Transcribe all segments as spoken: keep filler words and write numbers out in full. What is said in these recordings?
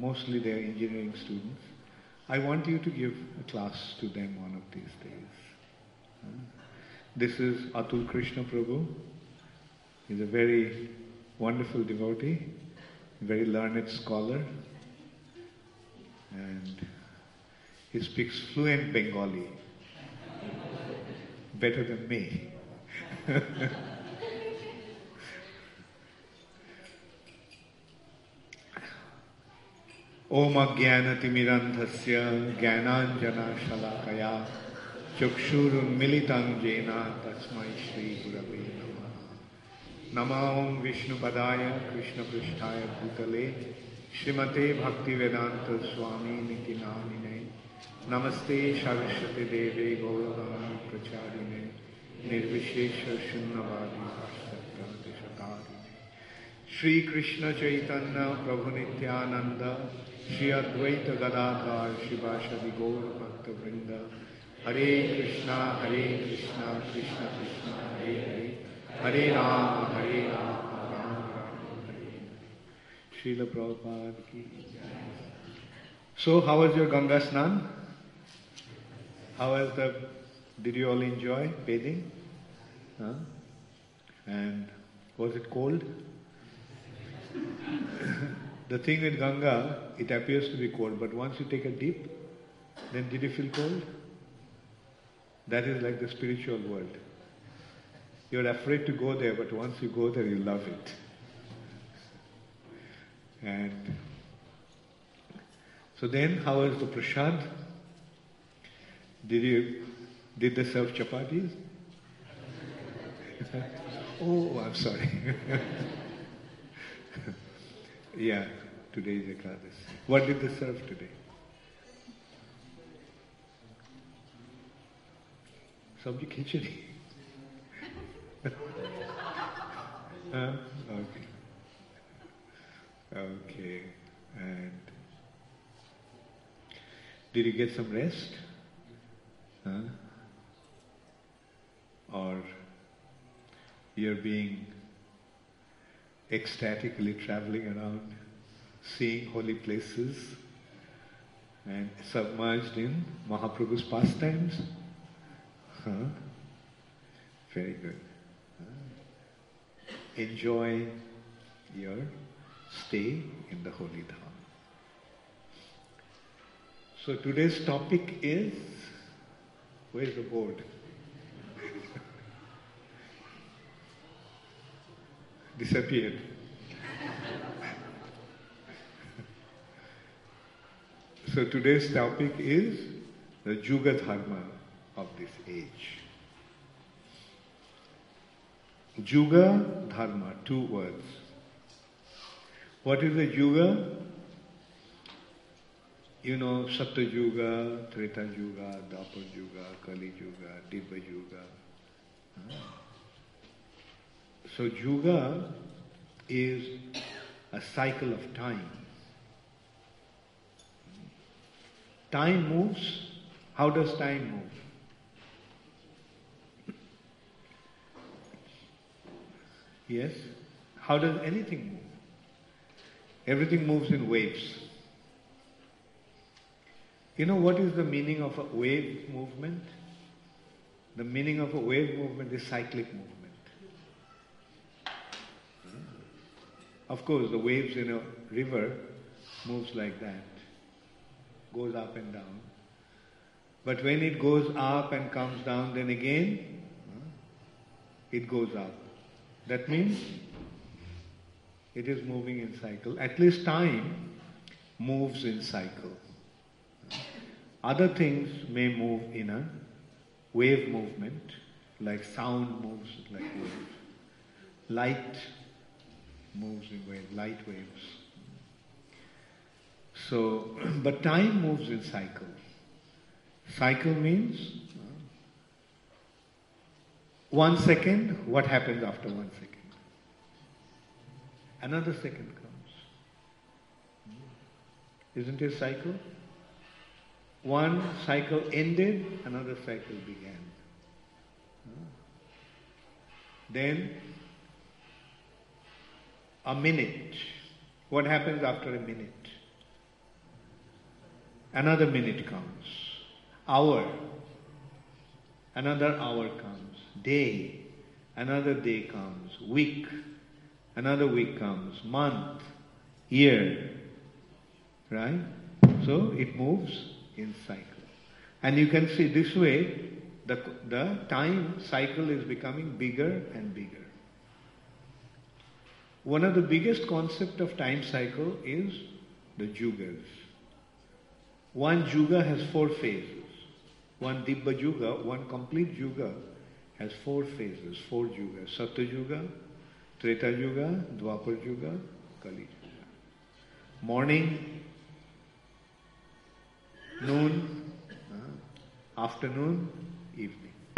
mostly they are engineering students. I want you to give a class to them one of these days. Uh, this is Atul Krishna Prabhu. He's a very wonderful devotee, very learned scholar, and he speaks fluent Bengali, better than me. Om Ajnanatimirandhasya Jnananjana Shalakaya Chakshurunmilitam Jena Tasmai Shri Gurave Namaha. Namah Vishnu Padaya Krishna Prishtaya Bhutale Srimate Bhaktivedanta Swami Niti Namine Namaste Saraswati Deve Gauravani Pracharine Nirvishesha Shunnavadi Vasattva Deshatarine Shri Krishna Chaitanya Prabhu Nityananda Shri Advaita Gadadhar Shivashadi Gaur Bhakta Vrinda Hare Krishna Hare Krishna Krishna Krishna Hare Hare Hare Rama Hare Rama Rama Rama Hare Srila Prabhupada ki jai. So how was your Ganga Snan? How was the, did you all enjoy bathing? Huh? And was it cold? The thing with Ganga, it appears to be cold, but once you take a dip, then did you feel cold? That is like the spiritual world. You're afraid to go there, but once you go there, you love it. And so then, how was the prasad? Did you, did they serve chapatis? Oh, I'm sorry. Yeah, today is Ekadasi. What did they serve today? Sabji khichdi. Huh? Okay. Okay. And did you get some rest? Huh? Or you're being ecstatically traveling around, seeing holy places and submerged in Mahaprabhu's pastimes? Huh? Very good. Huh? Enjoy your stay in the holy dham. So today's topic is, where's the board? Disappeared. So today's topic is the Juga Dharma of this age. Juga Dharma, two words. What is the Juga? You know, Satya Juga, Treta Juga, Dwapar Juga, Kali Juga, Dibba Juga. Huh? So Juga is a cycle of time. Time moves. How does time move? Yes? How does anything move? Everything moves in waves. You know what is the meaning of a wave movement? The meaning of a wave movement is cyclic movement. Of course, the waves in a river moves like that, goes up and down. But when it goes up and comes down, then again, it goes up. That means it is moving in cycle. At least time moves in cycle. Other things may move in a wave movement, like sound moves like wave. Light moves in wave, light waves. So, but time moves in cycle. Cycle means uh, one second, what happens after one second? Another second comes. Isn't it a cycle? One cycle ended, another cycle began. Uh, then a minute. What happens after a minute? another minute comes. Hour, another hour comes. Day, another day comes. Week, another week comes. Month, year, right? So it moves in cycle. And you can see this way, the, the time cycle is becoming bigger and bigger. One of the biggest concept of time cycle is the yugas. One yuga has four phases. One Dibba Yuga, one complete yuga has four phases, four yugas. Satya Yuga, Treta Yuga, Dwapar Yuga, Kali Yuga. Morning, noon, uh, afternoon, evening.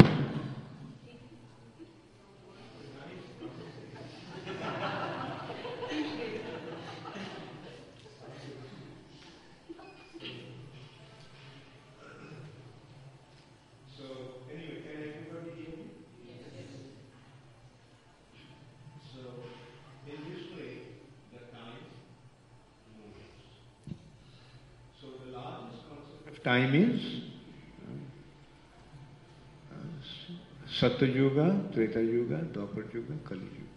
Time is uh, Satya Yuga, Treta Yuga, Dwapar Yuga, Kali Yuga.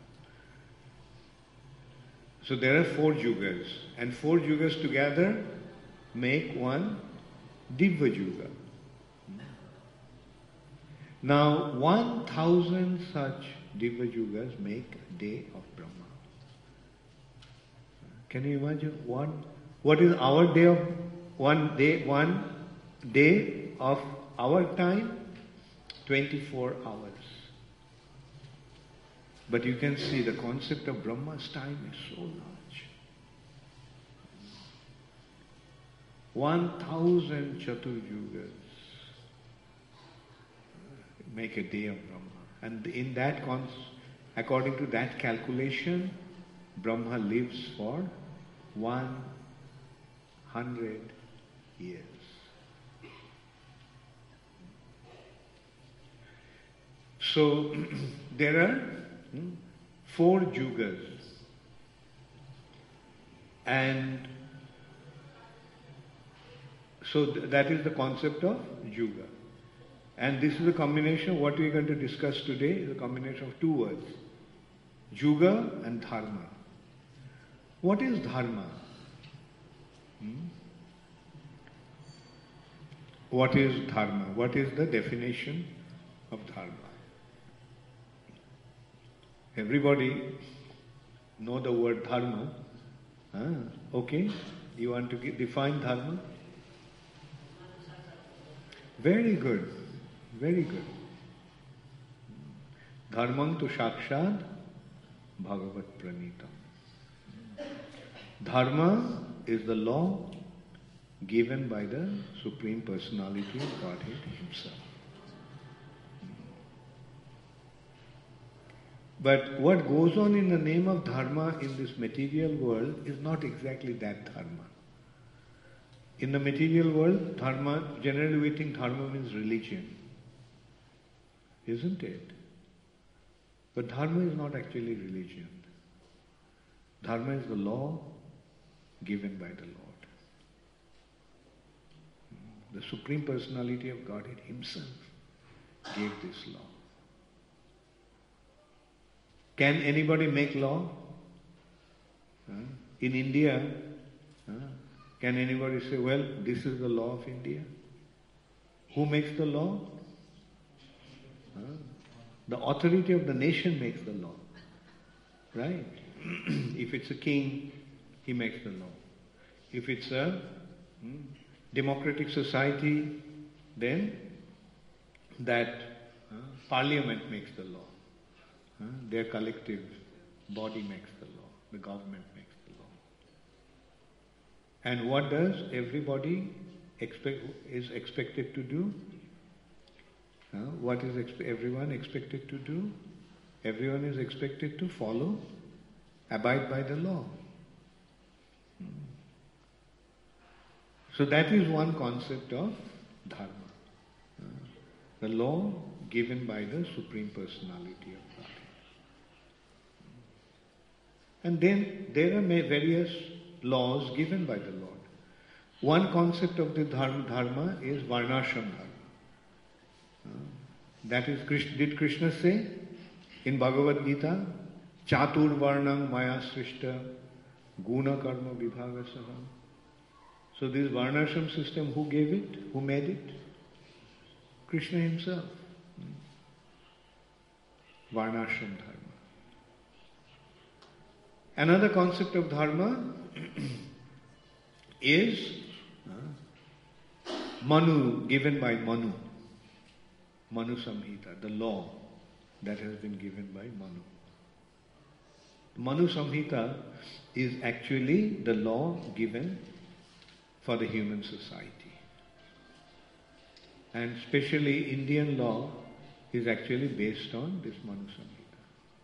So there are four yugas, and four yugas together make one Divya Yuga. Now one thousand such Divya Yugas make a day of Brahma. Can you imagine one? What is our day of one day? One day of our time, twenty-four hours. But you can see the concept of Brahma's time is so large. One thousand Chatur Yugas make a day of Brahma. And in that, cons- according to that calculation, Brahma lives for one hundred years. So there are hmm, four yugas, and so th- that is the concept of yuga. And this is a combination, what we are going to discuss today is a combination of two words, yuga and dharma. What is dharma? Hmm? What is dharma? What is the definition of dharma? Everybody know the word dharma. Ah, okay, you want to get, define dharma? Very good, very good. Dharmam tu sakshat bhagavat pranitam. Dharma is the law given by the Supreme Personality of Godhead Himself. But what goes on in the name of dharma in this material world is not exactly that dharma. In the material world, dharma, generally we think dharma means religion. Isn't it? But dharma is not actually religion. Dharma is the law given by the Lord. The Supreme Personality of Godhead Himself gave this law. Can anybody make law? Uh, in India, uh, can anybody say, well, this is the law of India? Who makes the law? Uh, the authority of the nation makes the law. Right? If it's a king, he makes the law. If it's a hmm, democratic society, then that uh, parliament makes the law. Uh, their collective body makes the law. The government makes the law. And what does everybody expect, is expected to do? Uh, what is expe- everyone expected to do? Everyone is expected to follow, abide by the law. Hmm. So that is one concept of dharma. Uh, the law given by the Supreme Personality of God. And then there are various laws given by the Lord. One concept of the dharma, dharma is varnashram dharma. Uh, that is, did Krishna say in Bhagavad Gita, Chatur varnam maya srishta guna karma vibhagasaha. So this varnashram system, who gave it? Who made it? Krishna himself. Varnashram dharma. Another concept of dharma is uh, Manu, given by Manu. Manu Samhita, the law that has been given by Manu. Manu Samhita is actually the law given for the human society. And especially Indian law is actually based on this Manu Samhita.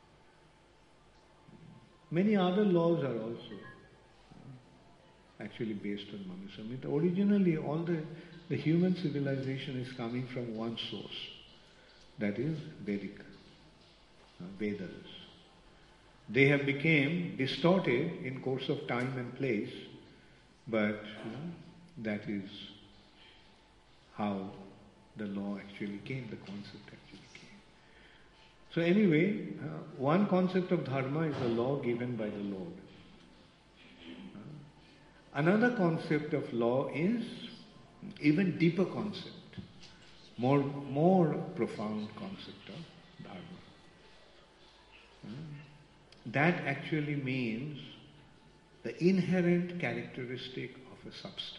Many other laws are also actually based on Manu Samhita. Originally, all the, the human civilization is coming from one source, that is Vedic, uh, Vedas. They have become distorted in course of time and place, but you know, that is how the law actually came, the concept actually came. So anyway, uh, one concept of dharma is the law given by the Lord. Uh, another concept of law is even deeper concept, more, more profound concept of dharma. Uh, that actually means the inherent characteristic of a substance.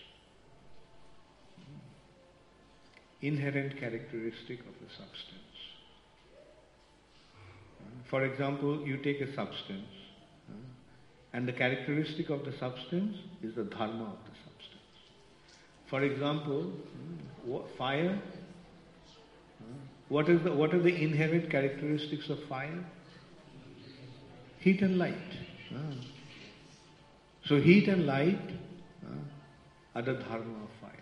Inherent characteristic of a substance. For example, you take a substance, uh, and the characteristic of the substance is the dharma of the substance. For example, uh, fire. Uh, what is the what are the inherent characteristics of fire? Heat and light. Uh, so heat and light uh, are the dharma of fire.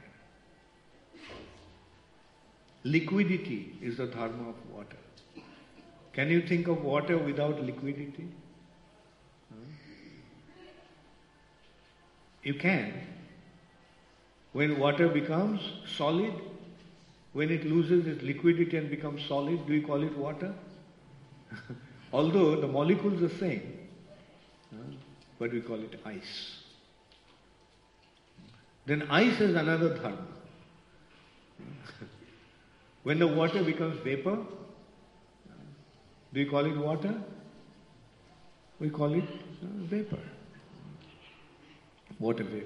Liquidity is the dharma of water. Can you think of water without liquidity? Hmm? You can. When water becomes solid, when it loses its liquidity and becomes solid, do we call it water? Although the molecules are the same, hmm? but we call it ice. Then ice is another dharma. When the water becomes vapor, do you call it water? We call it uh, vapor. Water vapor.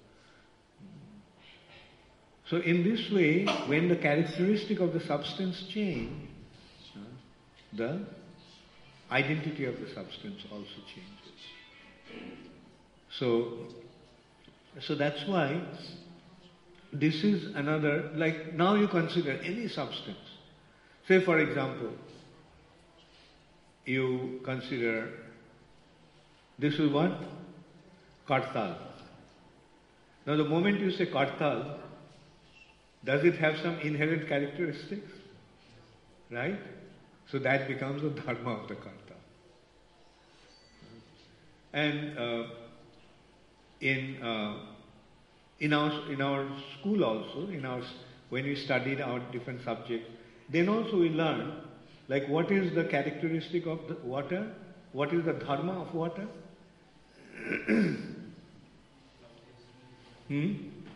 So in this way, when the characteristic of the substance change, uh, the identity of the substance also changes. So, so that's why this is another, like now you consider any substance. Say for example, you consider, this is what? Kartal. Now the moment you say kartal, does it have some inherent characteristics? Right? So that becomes the dharma of the kartal. And uh, in uh, In our in our school also, in our when we studied our different subjects, then also we learn like what is the characteristic of the water, what is the dharma of water. hmm?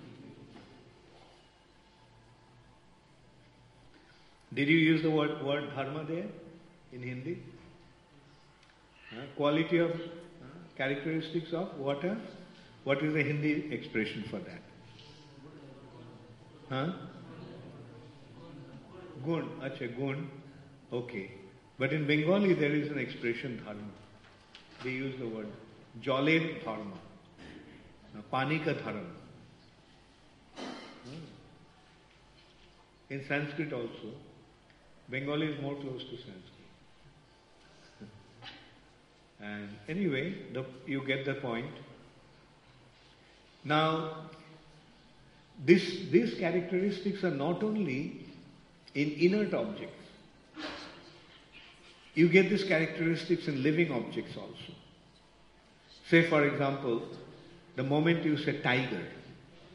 Did you use the word, word dharma there in Hindi? Uh, quality of uh, characteristics of water. What is the Hindi expression for that? Huh? Gun. Acha, gun. Okay. But in Bengali there is an expression dharma. They use the word joler dharma. Pani ka dharma. In Sanskrit also. Bengali is more close to Sanskrit. And anyway, the, you get the point. Now, this, these characteristics are not only in inert objects. You get these characteristics in living objects also. Say for example, the moment you say tiger,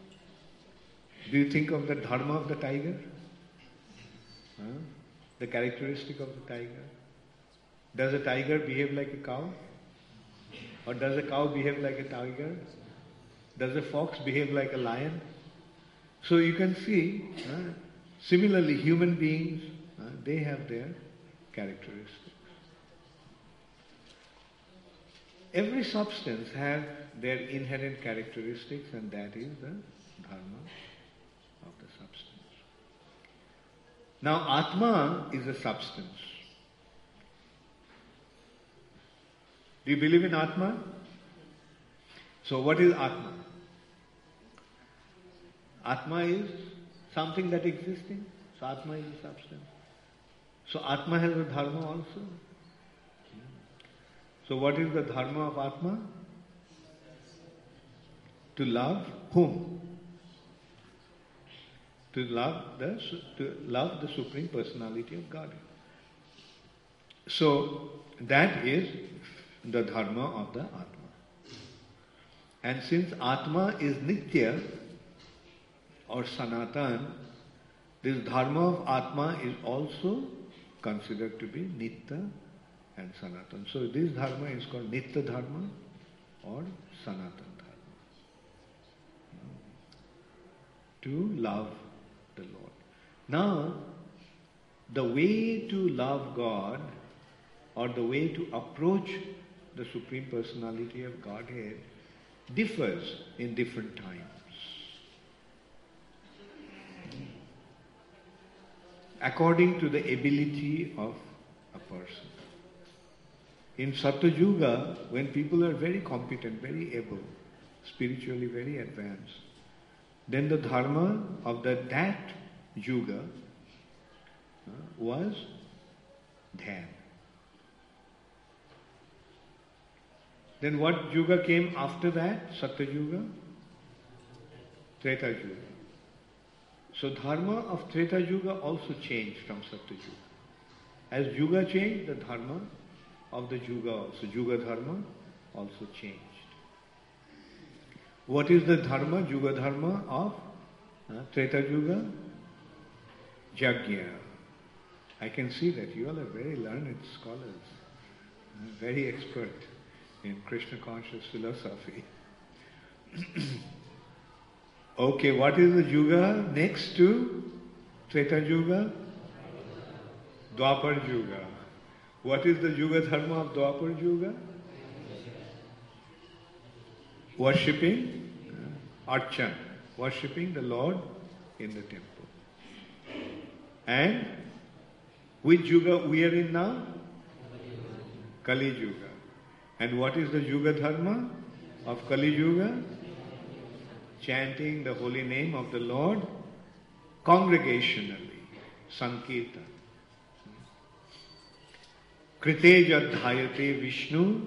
Do you think of the dharma of the tiger? Huh? The characteristic of the tiger? Does a tiger behave like a cow? Or does a cow behave like a tiger? Does a fox behave like a lion? So you can see, uh, similarly human beings, uh, they have their characteristics. Every substance has their inherent characteristics, and that is the dharma of the substance. Now Atma is a substance. Do you believe in Atma? So what is Atma? Atma is something that existing. So Atma is a substance. So Atma has a dharma also. So what is the dharma of Atma? To love whom? To love the to love the Supreme Personality of Godhead. So that is the dharma of the Atma. And since Atma is Nitya or Sanatan, this dharma of Atma is also considered to be Nitya and Sanatan. So this dharma is called Nitya Dharma or Sanatan Dharma. To love the Lord. Now, the way to love God or the way to approach the Supreme Personality of Godhead differs in different times. According to the ability of a person. In Satya Yuga, when people are very competent, very able, spiritually very advanced, then the dharma of the, that yuga uh, was dhyan. Then what yuga came after that? Satya Yuga? Treta Yuga. So dharma of Treta Yuga also changed from Satya Yuga. As yuga changed, the dharma of the yuga also, yuga dharma also changed. What is the dharma, yuga dharma of uh, Treta Yuga? Yajna. I can see that you all are very learned scholars, uh, very expert in Krishna conscious philosophy. Okay, what is the yuga next to Treta Yuga? Dwapar Yuga. What is the yuga dharma of Dwapar Yuga? Worshipping uh, Archan, worshipping the Lord in the temple. And which yuga we are in now? Kali Yuga. And what is the yuga dharma of Kali Yuga? Chanting the holy name of the Lord congregationally, Sankirtan. Krite jadhayate Vishnu.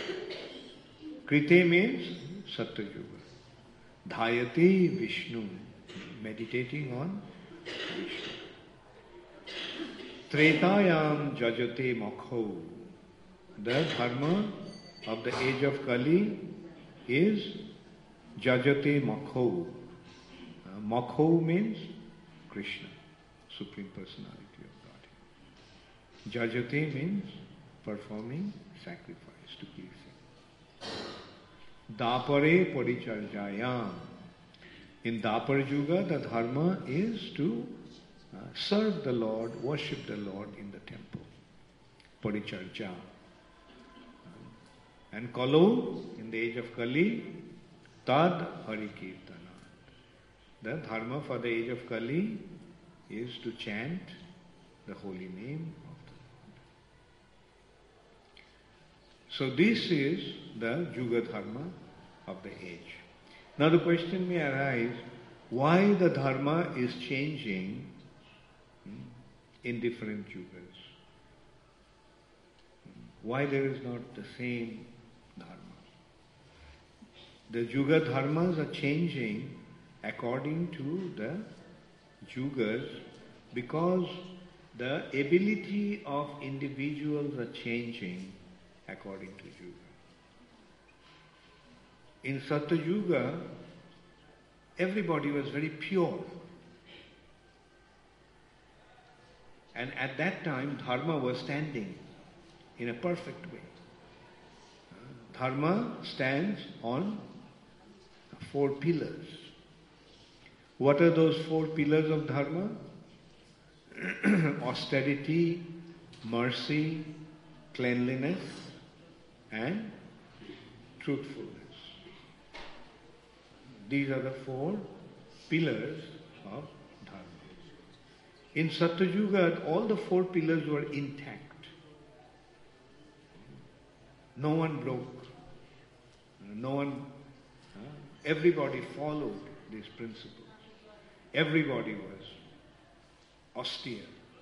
Krite means Satya Yuga. Dhayate Vishnu, meditating on Vishnu. Tretayam jajate mokho. The dharma of the age of Kali is jajate mokho. Uh, mokho means Krishna, Supreme Personality of Godhead. Jajate means performing sacrifice to please Him. Dapare paricharjayam. In Dapar Yuga, the dharma is to uh, serve the Lord, worship the Lord in the temple. Paricharja. And Kalo, in the age of Kali, Tad Hari Kirtana. The dharma for the age of Kali is to chant the holy name of the Lord. So this is the Yuga dharma of the age. Now the question may arise, why the dharma is changing in different yugas? Why there is not the same dharma? The yuga dharmas are changing according to the yugas because the ability of individuals are changing according to yuga. In Satya Yuga, everybody was very pure. And at that time, Dharma was standing in a perfect way. Dharma stands on four pillars. What are those four pillars of Dharma? Austerity, mercy, cleanliness, and truthfulness. These are the four pillars of Dharma. In Satyuga, all the four pillars were intact. No one broke. No one, uh, everybody followed these principles. Everybody was austere.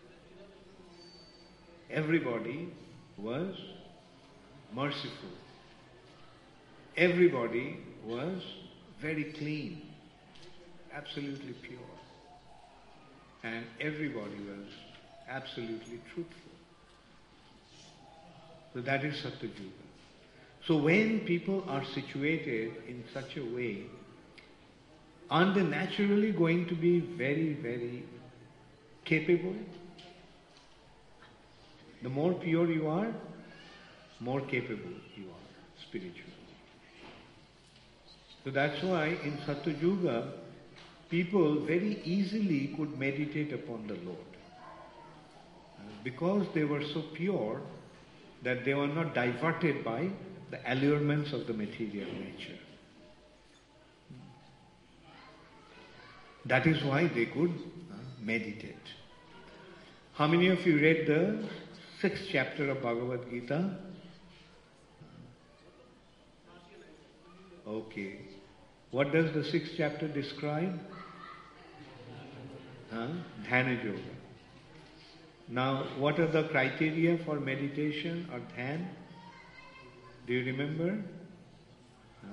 Everybody was merciful. Everybody was very clean, absolutely pure. And everybody was absolutely truthful. So that is Satyuga. So when people are situated in such a way, aren't they naturally going to be very, very capable? The more pure you are, more capable you are spiritually. So that's why in Satyuga, people very easily could meditate upon the Lord. Because they were so pure that they were not diverted by the allurements of the material nature. That is why they could uh, meditate. How many of you read the sixth chapter of Bhagavad Gita? Okay. What does the sixth chapter describe? Huh? Dhyana Yoga. Now, what are the criteria for meditation or dhyan? Do you remember? Huh?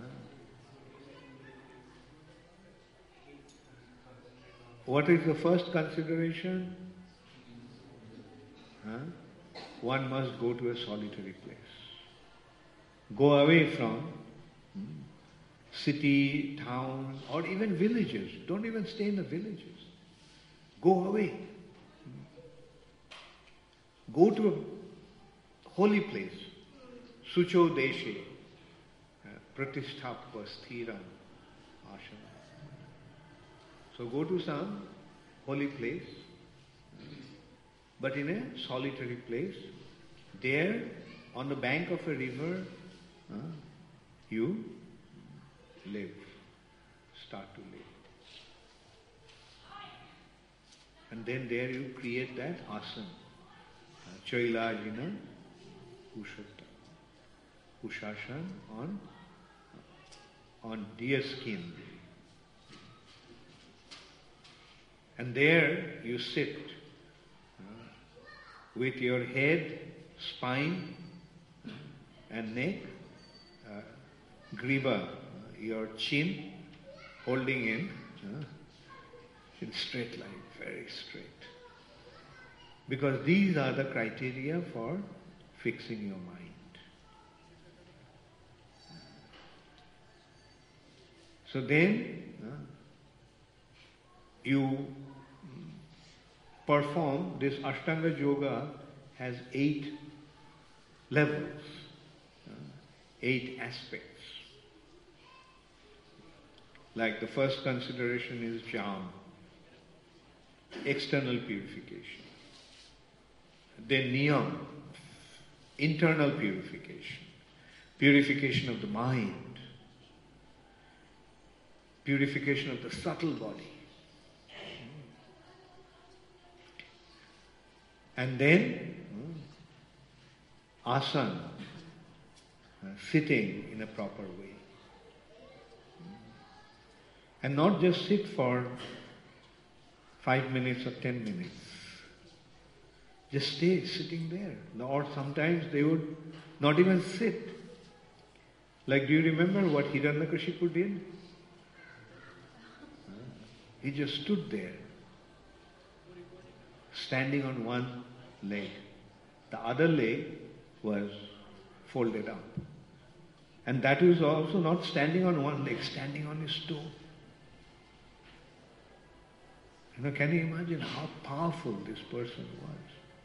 What is the first consideration? Huh? One must go to a solitary place. Go away from hmm, city, town, or even villages. Don't even stay in the villages. Go away. Go to a holy place. Sucho deshe, pratisthapva sthiram ashana. So go to some holy place, but in a solitary place. There, on the bank of a river, uh, you live, start to live. And then there you create that asana. Chailajina Ushata. Ushashan on, on deer skin. And there you sit uh, with your head, spine and neck, uh, griva, uh, your chin holding in, uh, in straight line, very straight. Because these are the criteria for fixing your mind. So then, uh, you perform this Ashtanga Yoga has eight levels, uh, eight aspects. Like the first consideration is jhana, external purification. Then niyam, internal purification, purification of the mind, purification of the subtle body. And then asana, uh, sitting in a proper way. And not just sit for five minutes or ten minutes. Just stay sitting there. Or sometimes they would not even sit. Like, do you remember what Hiranyakashipu did? He just stood there, standing on one leg. The other leg was folded up. And that was also not standing on one leg, standing on his toe. You know, can you imagine how powerful this person was?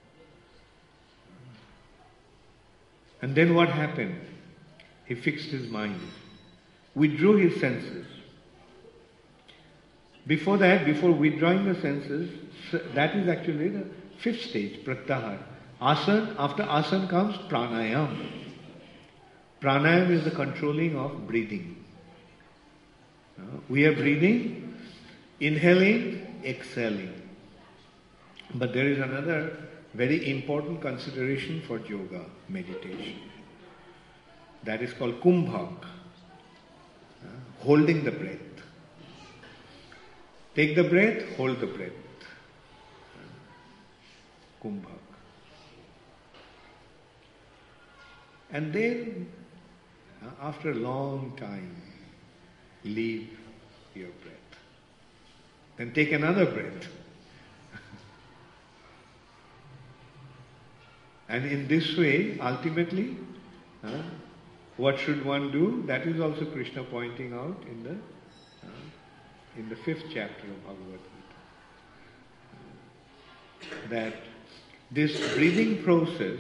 And then what happened? He fixed his mind, withdrew his senses. Before that, before withdrawing the senses, that is actually the fifth stage, pratyahara. Asana, after asana comes pranayam. Pranayam is the controlling of breathing. Uh, we are breathing, inhaling, exhaling. But there is another very important consideration for yoga, meditation. That is called kumbhak, uh, holding the breath. Take the breath, hold the breath. Kumbhak. And then, uh, after a long time, leave your breath. Then take another breath. And in this way, ultimately, uh, what should one do? That is also Krishna pointing out in the uh, in the fifth chapter of Bhagavad Gita. That this breathing process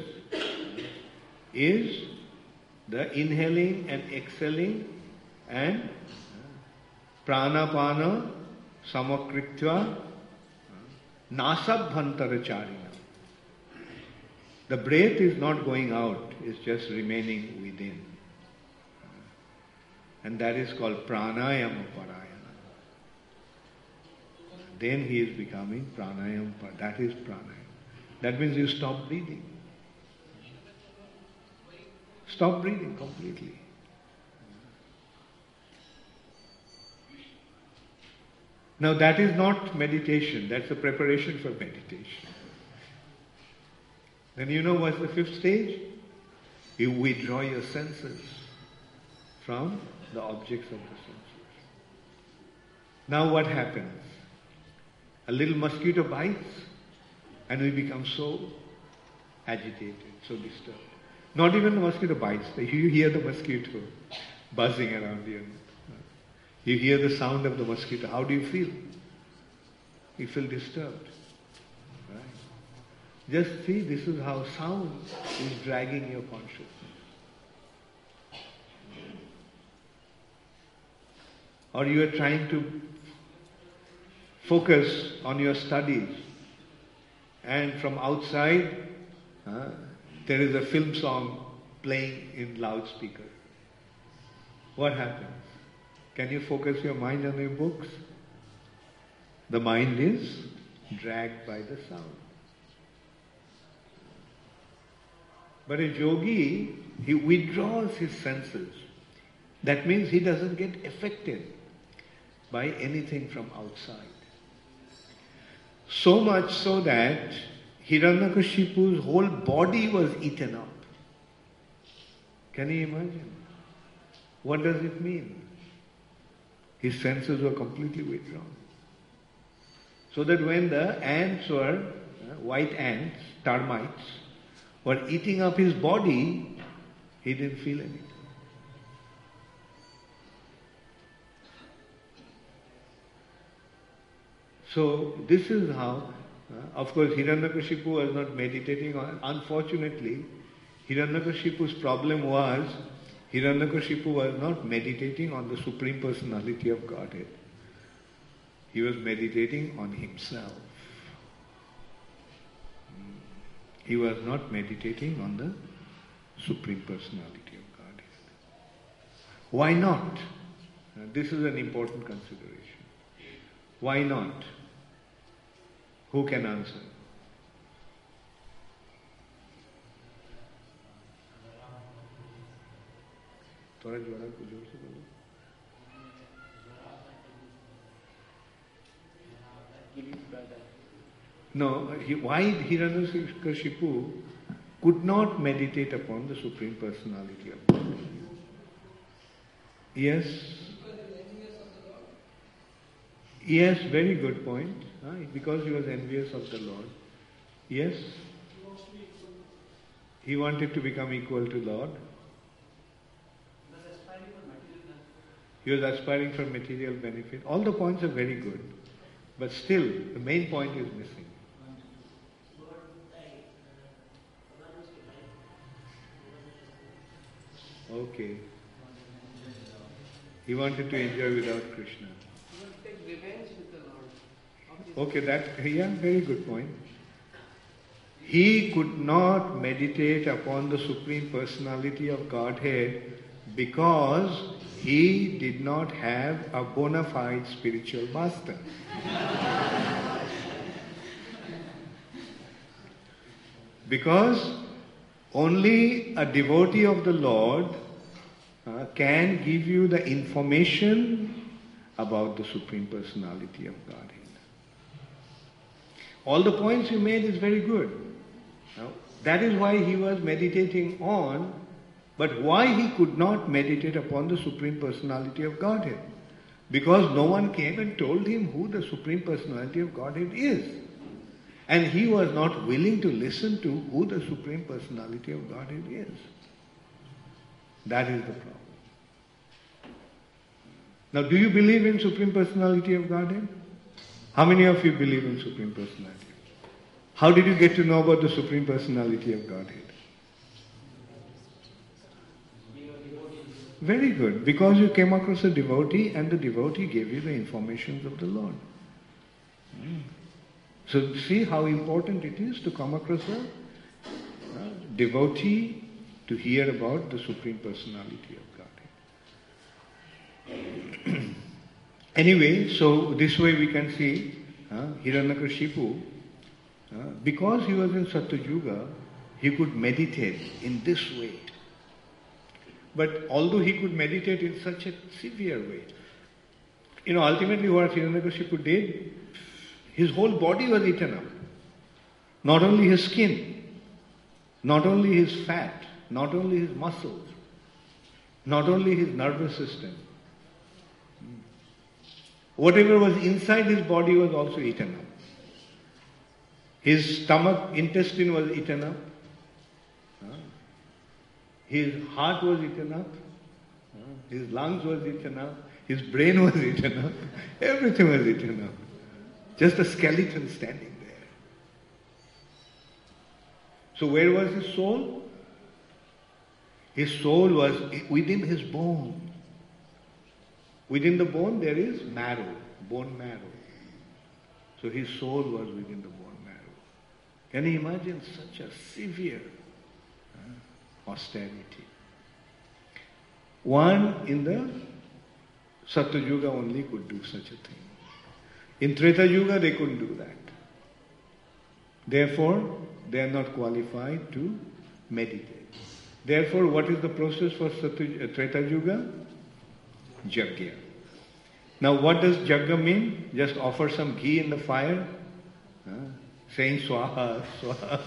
is the inhaling and exhaling and pranapana samakritva nasabhantaracharina. The breath is not going out, it's just remaining within. And that is called pranayama parayana. Then he is becoming pranayama parayana. That is pranayama. That means you stop breathing. Stop breathing completely. Now that is not meditation, that's a preparation for meditation. Then you know what's the fifth stage? You withdraw your senses from the objects of the senses. Now what happens? A little mosquito bites and we become so agitated, so disturbed. Not even the mosquito bites, you hear the mosquito buzzing around you. You hear the sound of the mosquito. How do you feel? You feel disturbed. Right? Just see, this is how sound is dragging your consciousness. Or you are trying to focus on your studies and from outside uh, there is a film song playing in loudspeaker. What happens? Can you focus your mind on your books? The mind is dragged by the sound. But a yogi, he withdraws his senses. That means he doesn't get affected by anything from outside. So much so that Hiranyakashipu's whole body was eaten up. Can you imagine? What does it mean? His senses were completely withdrawn. So that when the ants were, uh, white ants, termites, were eating up his body, he didn't feel anything. So this is how, uh, of course Hiranyakashipu was not meditating on, unfortunately, Hiranyakashipu's problem was, Hiranyakashipu was not meditating on the Supreme Personality of Godhead. He was meditating on himself. He was not meditating on the Supreme Personality of Godhead. Why not? Now, this is an important consideration. Why not? Who can answer? थोड़ा जोड़ा को जोर से बोलो. No, he, why Hiranyakashipu could not meditate upon the Supreme Personality of God? Yes. Yes, very good point. Huh? Because he was envious of the Lord. Yes. He wanted to become equal to Lord. He was aspiring for material benefit. All the points are very good. But still, the main point is missing. Okay. He wanted to enjoy without Krishna. He will take revenge with the Lord. Okay, that, yeah, very good point. He could not meditate upon the Supreme Personality of Godhead because he did not have a bona fide spiritual master. Because only a devotee of the Lord uh, can give you the information about the Supreme Personality of Godhead. All the points you made is very good. Now, that is why he was meditating on, but why he could not meditate upon the Supreme Personality of Godhead? Because no one came and told him who the Supreme Personality of Godhead is. And he was not willing to listen to who the Supreme Personality of Godhead is. That is the problem. Now, do you believe in Supreme Personality of Godhead? How many of you believe in Supreme Personality? How did you get to know about the Supreme Personality of Godhead? Very good. Because you came across a devotee and the devotee gave you the information of the Lord. Mm. So see how important it is to come across a, a devotee to hear about the Supreme Personality of Godhead. Anyway, so this way we can see uh, Hiranyakashipu, uh, because he was in Satyuga, he could meditate in this way. But although he could meditate in such a severe way, you know, ultimately what Hiranyakashipu did, his whole body was eaten up. Not only his skin, not only his fat, not only his muscles, not only his nervous system. Whatever was inside his body was also eaten up. His stomach, intestine was eaten up. His heart was eaten up. His lungs was eaten up. His brain was eaten up. Everything was eaten up. Just a skeleton standing there. So where was his soul? His soul was within his bone. Within the bone there is marrow, bone marrow. So his soul was within the bone marrow. Can you imagine such a severe uh, austerity? One in the Satyuga only could do such a thing. In Treta Yuga they couldn't do that. Therefore, they are not qualified to meditate. Therefore, what is the process for Satya, Treta Yuga? Yajna. Now, what does yajna mean? Just offer some ghee in the fire? Huh? Saying swaha, swaha.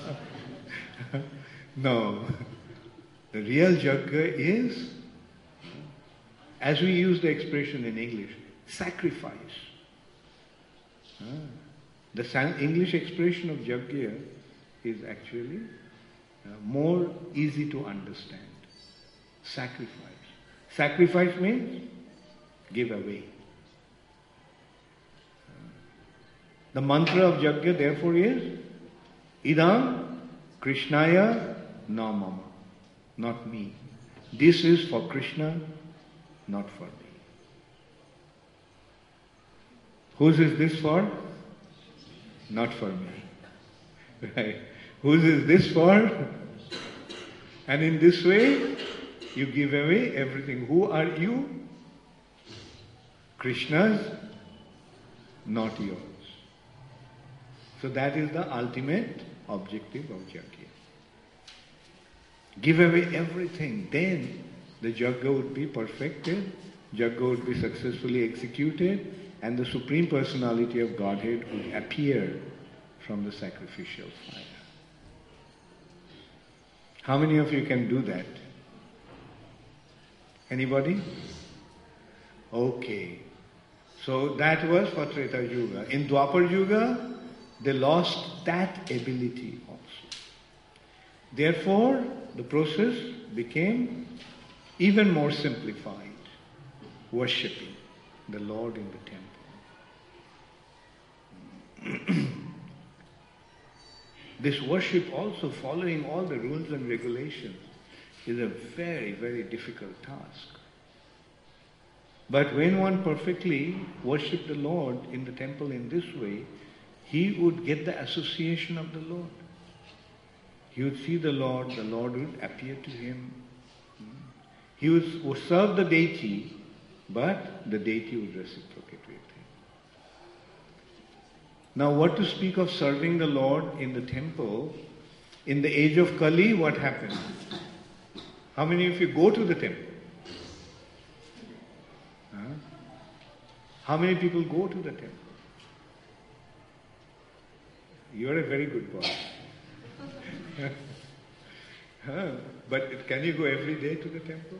No. The real yajna is, as we use the expression in English, sacrifice. Huh? The English expression of yajna is actually uh, more easy to understand. Sacrifice. Sacrifice means give away. The mantra of yajna therefore is Idam Krishnaya na mama. Not me. This is for Krishna, not for me. Whose is this for? Not for me. Right. Whose is this for? And in this way, you give away everything. Who are you? Krishna's, not yours. So that is the ultimate objective of yajna. Give away everything. Then the yajna would be perfected, yajna would be successfully executed, and the Supreme Personality of Godhead would appear from the sacrificial fire. How many of you can do that? Anybody? Okay. So that was for Treta Yuga. In Dwapar Yuga, they lost that ability also. Therefore, the process became even more simplified, worshipping the Lord in the temple. this worship also, following all the rules and regulations, is a very, very difficult task. But when one perfectly worshipped the Lord in the temple in this way, he would get the association of the Lord. He would see the Lord, the Lord would appear to him. He would, would serve the deity, but the deity would reciprocate with him. Now, what to speak of serving the Lord in the temple? In the age of Kali, what happened? How many of you go to the temple? Huh? How many people go to the temple? You are a very good boy. Huh? But can you go every day to the temple?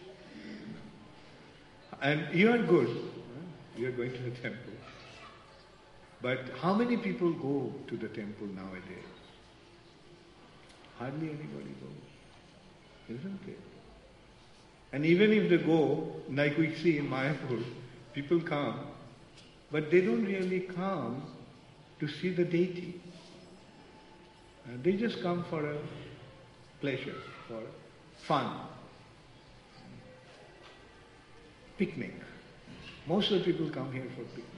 And you are good. You are going to the temple. But how many people go to the temple nowadays? Hardly anybody goes, isn't it? And even if they go, like we see in Mayapur, people come, but they don't really come to see the deity. Uh, they just come for a pleasure, for fun, picnic. Most of the people come here for picnic.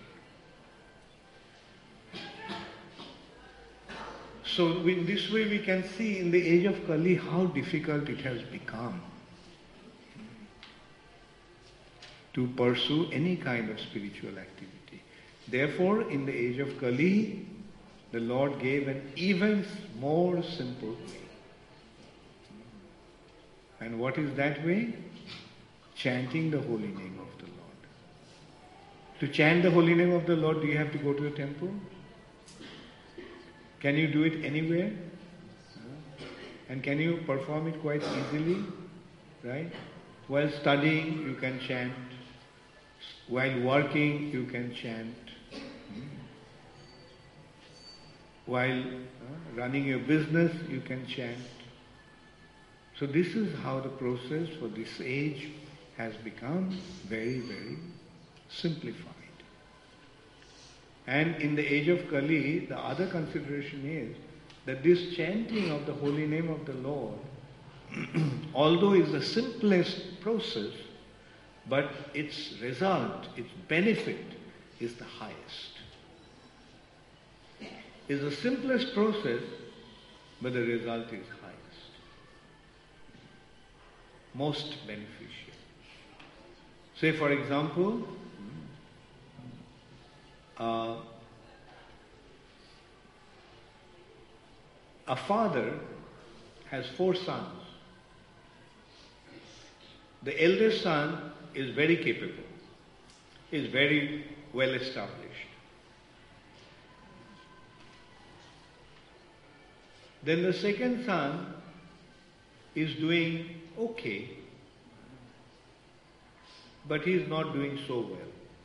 So in this way we can see in the age of Kali how difficult it has become to pursue any kind of spiritual activity. Therefore, in the age of Kali, the Lord gave an even more simple way. And what is that way? Chanting the holy name of the Lord. To chant the holy name of the Lord, do you have to go to the temple? Can you do it anywhere? And can you perform it quite easily? Right? While studying, you can chant. While working, you can chant. While uh, running your business, you can chant. So this is how the process for this age has become very, very simplified. And in the age of Kali, the other consideration is that this chanting of the holy name of the Lord, although is the simplest process, but its result, its benefit is the highest. It's the simplest process, but the result is highest. Most beneficial. Say for example, uh, a father has four sons. The eldest son is very capable, is very well established. Then the second son is doing okay, but he is not doing so well.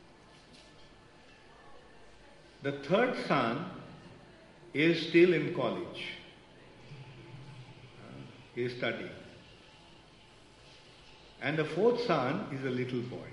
The third son is still in college. He is studying. And the fourth son is a little boy.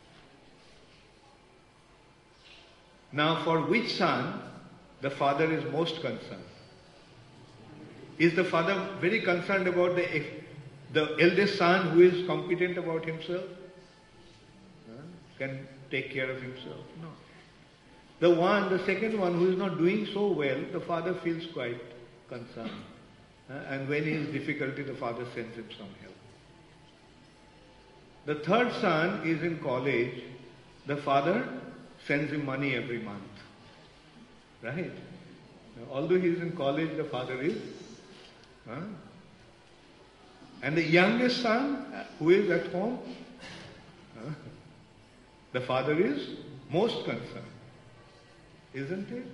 Now, for which son the father is most concerned? Is the father very concerned about the, the eldest son who is competent about himself? Uh, can take care of himself? No. The one, the second one who is not doing so well, the father feels quite concerned. Uh, and when he is difficulty, the father sends him some help. The third son is in college. The father sends him money every month. Right? Now, although he is in college, the father is. Huh? And the youngest son, who is at home, huh? the father is most concerned. Isn't it?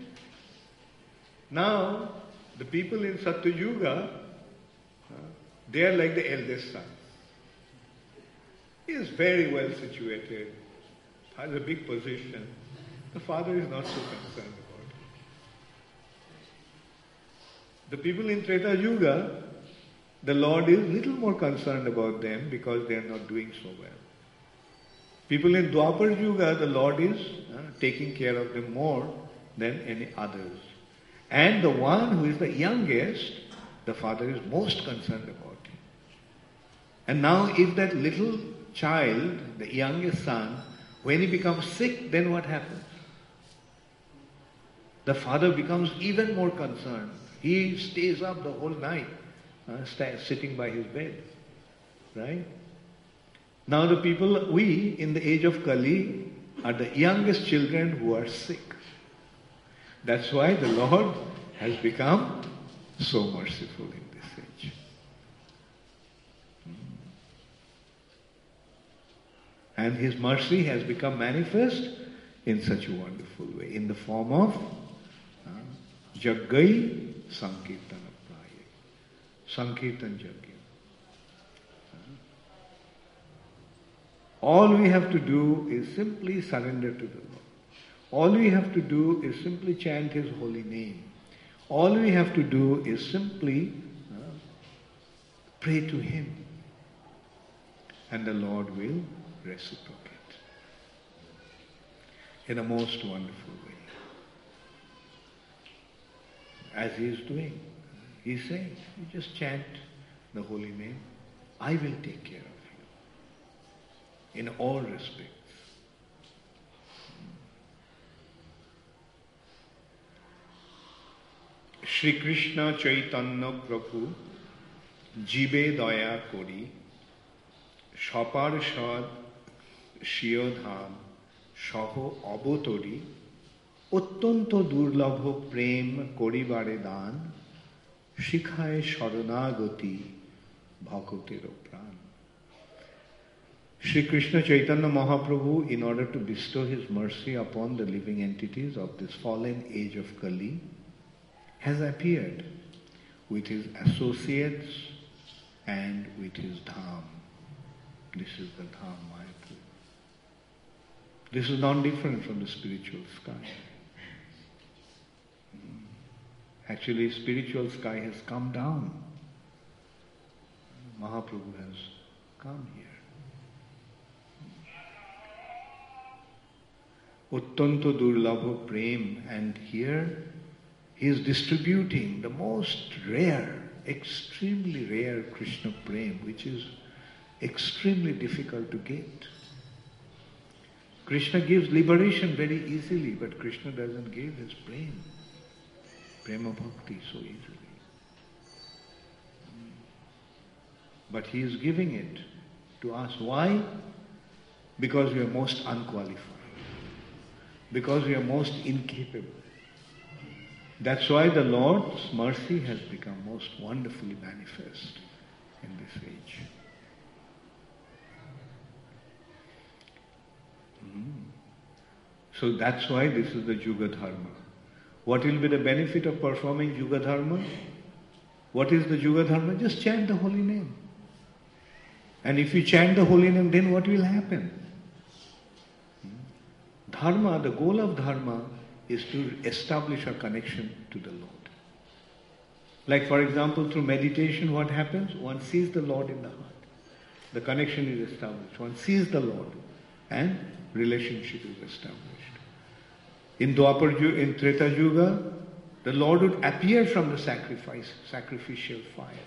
Now, the people in Satya Yuga, huh? they are like the eldest son. He is very well situated, has a big position. The father is not so concerned about it. The people in Treta Yuga, the Lord is little more concerned about them because they are not doing so well. People in Dwapar Yuga, the Lord is uh, taking care of them more than any others. And the one who is the youngest, the father is most concerned about him. And now if that little child, the youngest son, when he becomes sick, then what happens? The father becomes even more concerned. He stays up the whole night, uh, st- sitting by his bed. Right? Now the people, we in the age of Kali, are the youngest children who are sick. That's why the Lord has become so merciful in this age. And His mercy has become manifest in such a wonderful way, in the form of uh, Jaggai Sankirtana Praya. Sankirtan Jagya. All we have to do is simply surrender to the Lord. All we have to do is simply chant His holy name. All we have to do is simply uh, pray to Him. And the Lord will reciprocate in a most wonderful way. As He is doing. He's saying, you just chant the holy name, I will take care of you in all respects. Shri Krishna Chaitanya Prabhu Jibe Daya Kori Shaparshad Shiyodhan Shaho Abotori Ottonto Durlabho Prem Koribare Dan Shikhaye Sharanagati Bhakotero Pran. Shri Krishna Chaitanya Mahaprabhu, in order to bestow His mercy upon the living entities of this fallen age of Kali, has appeared with His associates and with His Dham. This is the Dham Mayapur. This is not different from the spiritual sky. Actually, spiritual sky has come down. Mahaprabhu has come here. Ottanto Durlabho Prem, and here He is distributing the most rare, extremely rare Krishna Prem, which is extremely difficult to get. Krishna gives liberation very easily, but Krishna doesn't give His Prem, Prema Bhakti, so easily. But He is giving it to us. Why? Because we are most unqualified. Because we are most incapable. That's why the Lord's mercy has become most wonderfully manifest in this age. Mm. So that's why this is the Yuga Dharma. What will be the benefit of performing Yuga Dharma? What is the Yuga Dharma? Just chant the holy name. And if you chant the holy name, then what will happen? Dharma, the goal of Dharma is to establish a connection to the Lord. Like for example, through meditation, what happens? One sees the Lord in the heart. The connection is established. One sees the Lord and relationship is established. In Dwapar Yuga, in Treta Yuga, the Lord would appear from the sacrifice, sacrificial fire.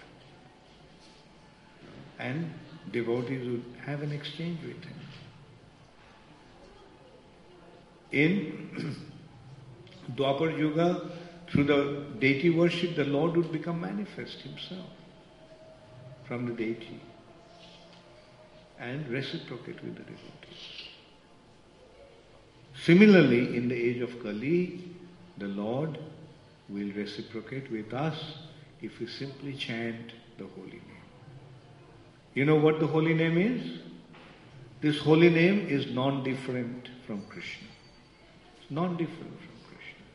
And devotees would have an exchange with Him. In Dwapar Yuga, through the deity worship, the Lord would become manifest Himself from the deity and reciprocate with the devotees. Similarly, in the age of Kali, the Lord will reciprocate with us if we simply chant the holy name. You know what the holy name is? This holy name is non-different from Krishna. It's non-different from Krishna.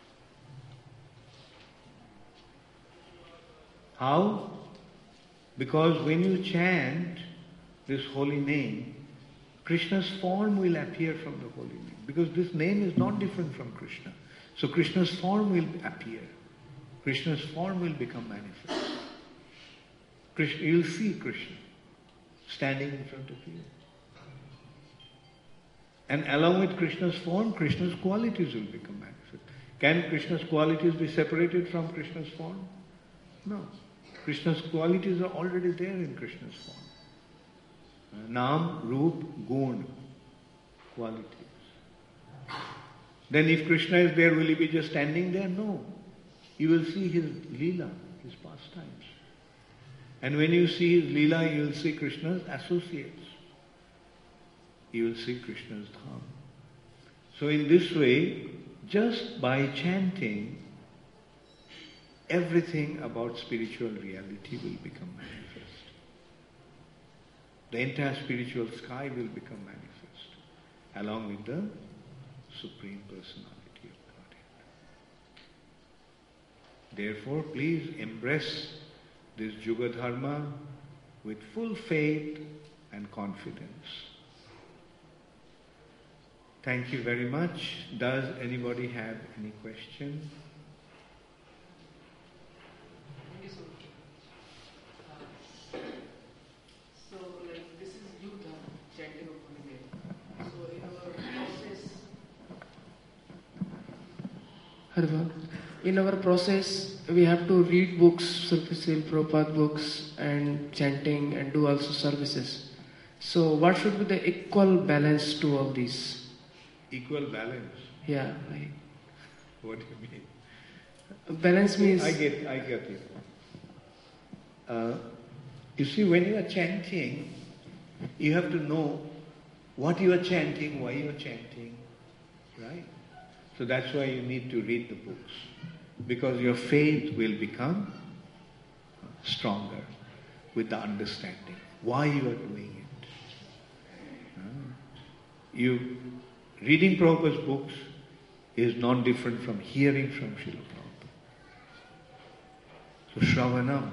How? Because when you chant this holy name, Krishna's form will appear from the holy name. Because this name is not different from Krishna. So Krishna's form will appear. Krishna's form will become manifest. Krishna, you'll see Krishna standing in front of you. And along with Krishna's form, Krishna's qualities will become manifest. Can Krishna's qualities be separated from Krishna's form? No. Krishna's qualities are already there in Krishna's form. Nam, Roop, Gun, qualities. Then if Krishna is there, will he be just standing there? No. You will see his Leela, his pastimes. And when you see his Leela, you will see Krishna's associates. You will see Krishna's Dham. So in this way, just by chanting, everything about spiritual reality will become manifest. The entire spiritual sky will become manifest, along with the Supreme Personality of Godhead. Therefore, please embrace this Yuga Dharma with full faith and confidence. Thank you very much. Does anybody have any question? Thank you so much. Uh, so, like, this is Yuga, chanting of Holy Name. So, in our process, Harva, in our process, we have to read books, Surface Prabhupada books, and chanting, and do also services. So, what should be the equal balance to all these? Equal balance? Yeah, like. What do you mean? Balance means. I get, I get it. Uh, you see, when you are chanting, you have to know what you are chanting, why you are chanting, right? So that's why you need to read the books, because your faith will become stronger with the understanding why you are doing it. Uh, you reading Prabhupada's books is not different from hearing from Srila Prabhupada. So Shravanam.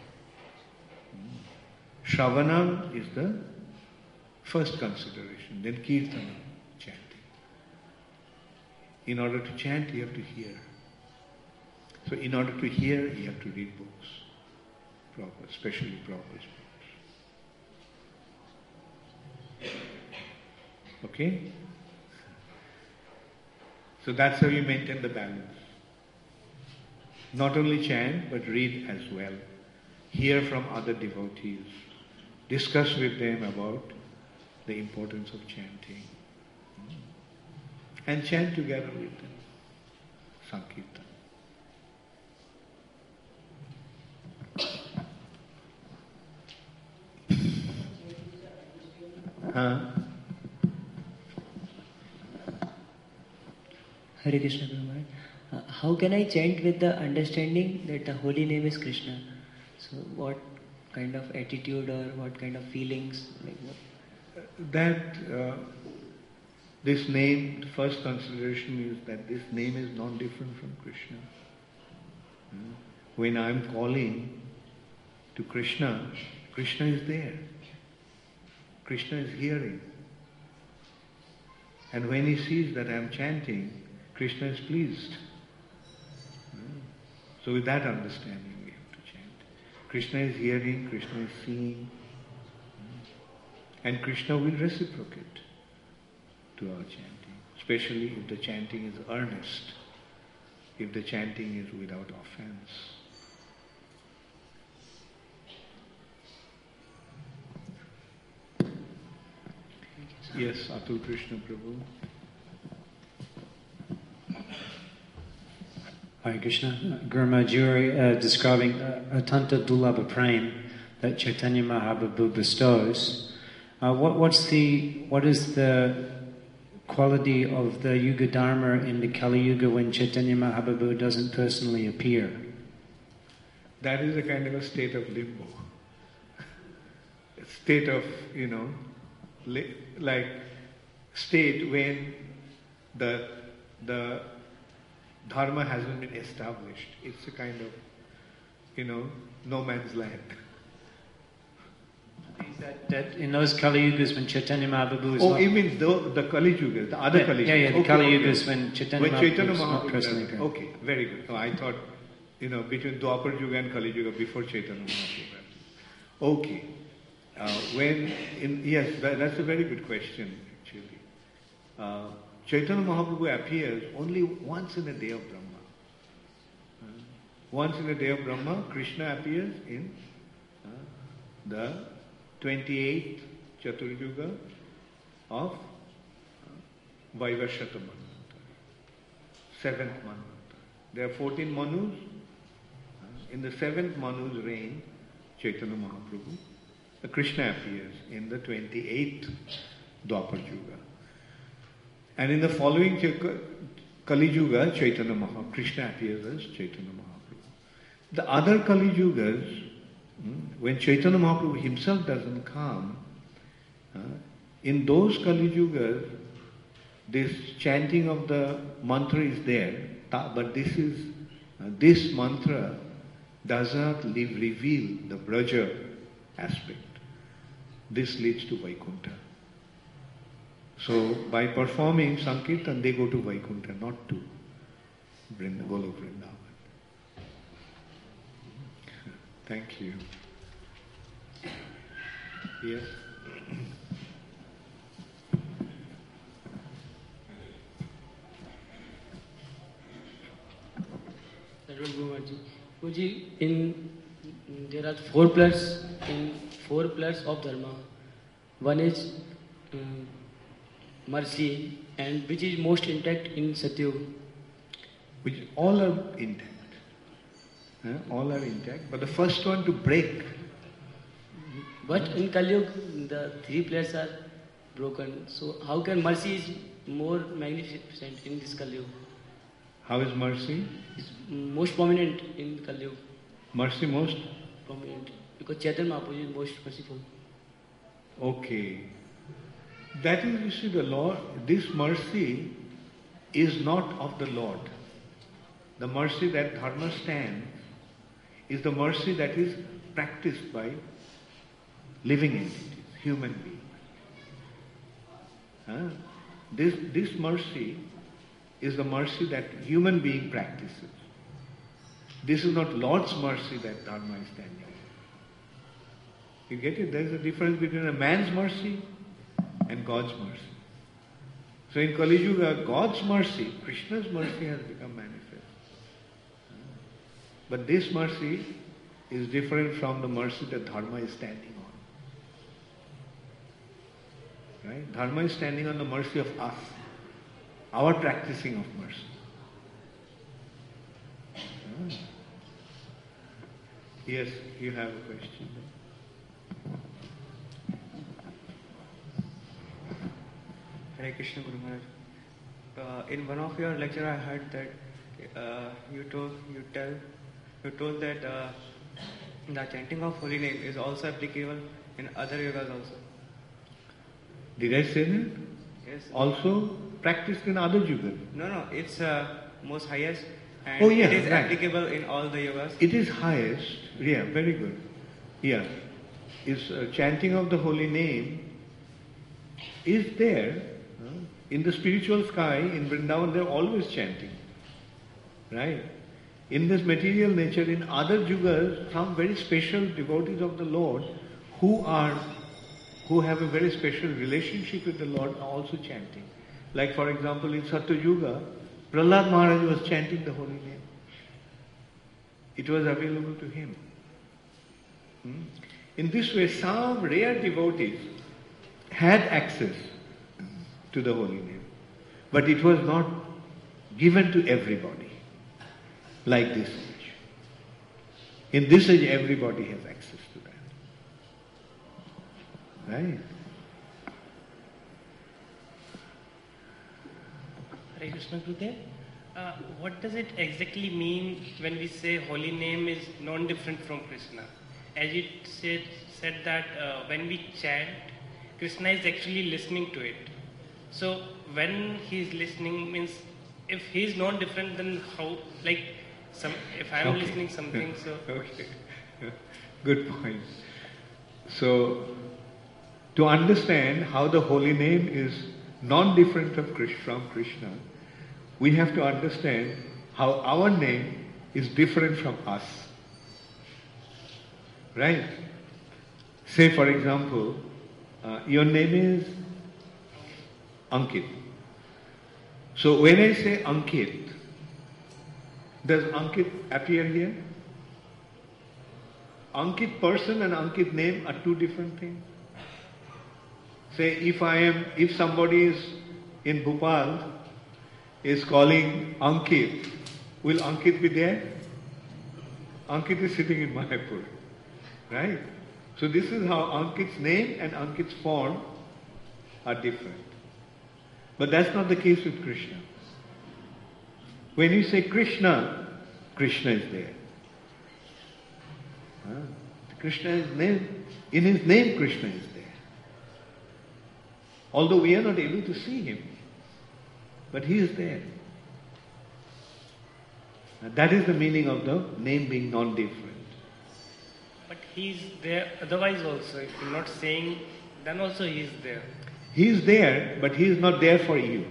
Shravanam is the first consideration, then Kirtanam, chanting. In order to chant, you have to hear. So in order to hear, you have to read books, Prabhupada, especially Prabhupada's books. Okay? So that's how you maintain the balance. Not only chant, but read as well. Hear from other devotees. Discuss with them about the importance of chanting. And chant together with them. Sankirtan. Huh? Hare Krishna Guru Maharaj. Uh, how can I chant with the understanding that the holy name is Krishna? So what kind of attitude or what kind of feelings? Like what? That uh, this name, the first consideration is that this name is not different from Krishna. Hmm? When I am calling to Krishna, Krishna is there. Krishna is hearing. And when he sees that I am chanting, Krishna is pleased. So with that understanding we have to chant. Krishna is hearing, Krishna is seeing, and Krishna will reciprocate to our chanting, especially if the chanting is earnest, if the chanting is without offense. Yes, Atul Krishna Prabhu. Hare Krishna. Guru Maharaj, you were uh, describing uh, Atanta Dulabha Prem that Chaitanya Mahaprabhu bestows. Uh, what, what's the, what is the quality of the Yuga Dharma in the Kali Yuga when Chaitanya Mahaprabhu doesn't personally appear? That is a kind of a state of limbo. A state of, you know, li- like state when the the Dharma hasn't been established. It's a kind of, you know, no man's land. Is that, that in those Kali Yugas when Chaitanya Mahaprabhu is Oh, not... you mean the, the Kali Yugas, the other yeah, Kali Yugas? Yeah, yeah, the okay, Kali okay. Yugas when Chaitanya when Mahaprabhu Chaitanya is not Mahaprabhu personally doesn't- appearing. Okay, very good. No, I thought, you know, between Dwapar Yuga and Kali Yuga before Chaitanya Mahaprabhu. Okay. Uh, when, in, yes, that, that's a very good question, actually. Uh, Chaitanya Mahaprabhu appears only once in a day of Brahma. Uh, once in a day of Brahma, Krishna appears in uh, the twenty-eighth Chaturyuga of uh, Vaivashata Manvantara, seventh Manvantara. There are fourteen Manus. Uh, in the seventh Manu's reign, Chaitanya Mahaprabhu, uh, Krishna appears in the twenty-eighth Dwapar Yuga. And in the following Kali Yuga, Chaitanya Mahaprabhu, Krishna appears as Chaitanya Mahaprabhu. The other Kali Yugas, when Chaitanya Mahaprabhu himself doesn't come, uh, in those Kali Yugas, this chanting of the mantra is there, but this is uh, this mantra does not leave, reveal the Braja aspect. This leads to Vaikuntha. So by performing Sankirtan, they go to Vaikuntha, not to Vrind- Golok Vrindavan. Thank you. Yes? Guruji, in there are four pillars in four pillars of dharma. One is um, mercy, and which is most intact in Satyuga. Which all are intact. Uh, all are intact, but the first one to break. But in Kali Yuga, the three pillars are broken. So how can mercy is more magnificent in this Kali Yuga? How is mercy? It's most prominent in Kali Yuga. Mercy most? Prominent. Because Chaitanya Mahaprabhu is most merciful. Okay. That is, you see, the Lord, this mercy is not of the Lord. The mercy that Dharma stands is the mercy that is practiced by living entities, human beings. Huh? This, this mercy is the mercy that human being practices. This is not Lord's mercy that Dharma is standing on. You get it? There is a difference between a man's mercy and God's mercy. So in Kali Yuga, God's mercy, Krishna's mercy has become manifest. But this mercy is different from the mercy that Dharma is standing on. Right? Dharma is standing on the mercy of us, our practicing of mercy. Hmm. Yes, you have a question. Hare Krishna Guru Maharaj. Uh, in one of your lecture, I heard that uh, you told you tell you told that uh, the chanting of holy name is also applicable in other yogas also. Did I say that? Yes. Also practiced in other yugas. No, no, it's uh, most highest, and Oh, yeah, it is right. applicable in all the yogas. It is highest. Yeah, very good. Yeah, is uh, chanting of the holy name is there. uh, In the spiritual sky, in Vrindavan, they are always chanting. Right? In this material nature, in other yugas, some very special devotees of the Lord who are, who have a very special relationship with the Lord are also chanting. Like for example, in Satya Yuga, Prahlad Maharaj was chanting the holy name. It was available to him. Hmm? In this way, some rare devotees had access to the holy name. But it was not given to everybody, like this age. In this age, everybody has access to that. Right? Hare Krishna Gurudev. Uh, what does it exactly mean when we say holy name is non-different from Krishna? As it said, said that uh, when we chant, Krishna is actually listening to it. So when he is listening means if he is non-different, then how, like some, if I am Okay. listening something, so Okay. Good point. So, to understand how the holy name is non-different of Krish- from Krishna, we have to understand how our name is different from us. Right? Say for example, uh, your name is Ankit. So when I say Ankit, does Ankit appear here? Ankit person and Ankit name are two different things. Say if I am, if somebody is in Bhopal is calling Ankit, will Ankit be there? Ankit is sitting in Mayapur, right? So this is how Ankit's name and Ankit's form are different. But that's not the case with Krishna. When you say Krishna, Krishna is there. Huh? Krishna is name, in his name Krishna is there. Although we are not able to see him, but he is there. And that is the meaning of the name being non-different. But he is there otherwise also. If you're not saying, then also he is there. He is there, but he is not there for you.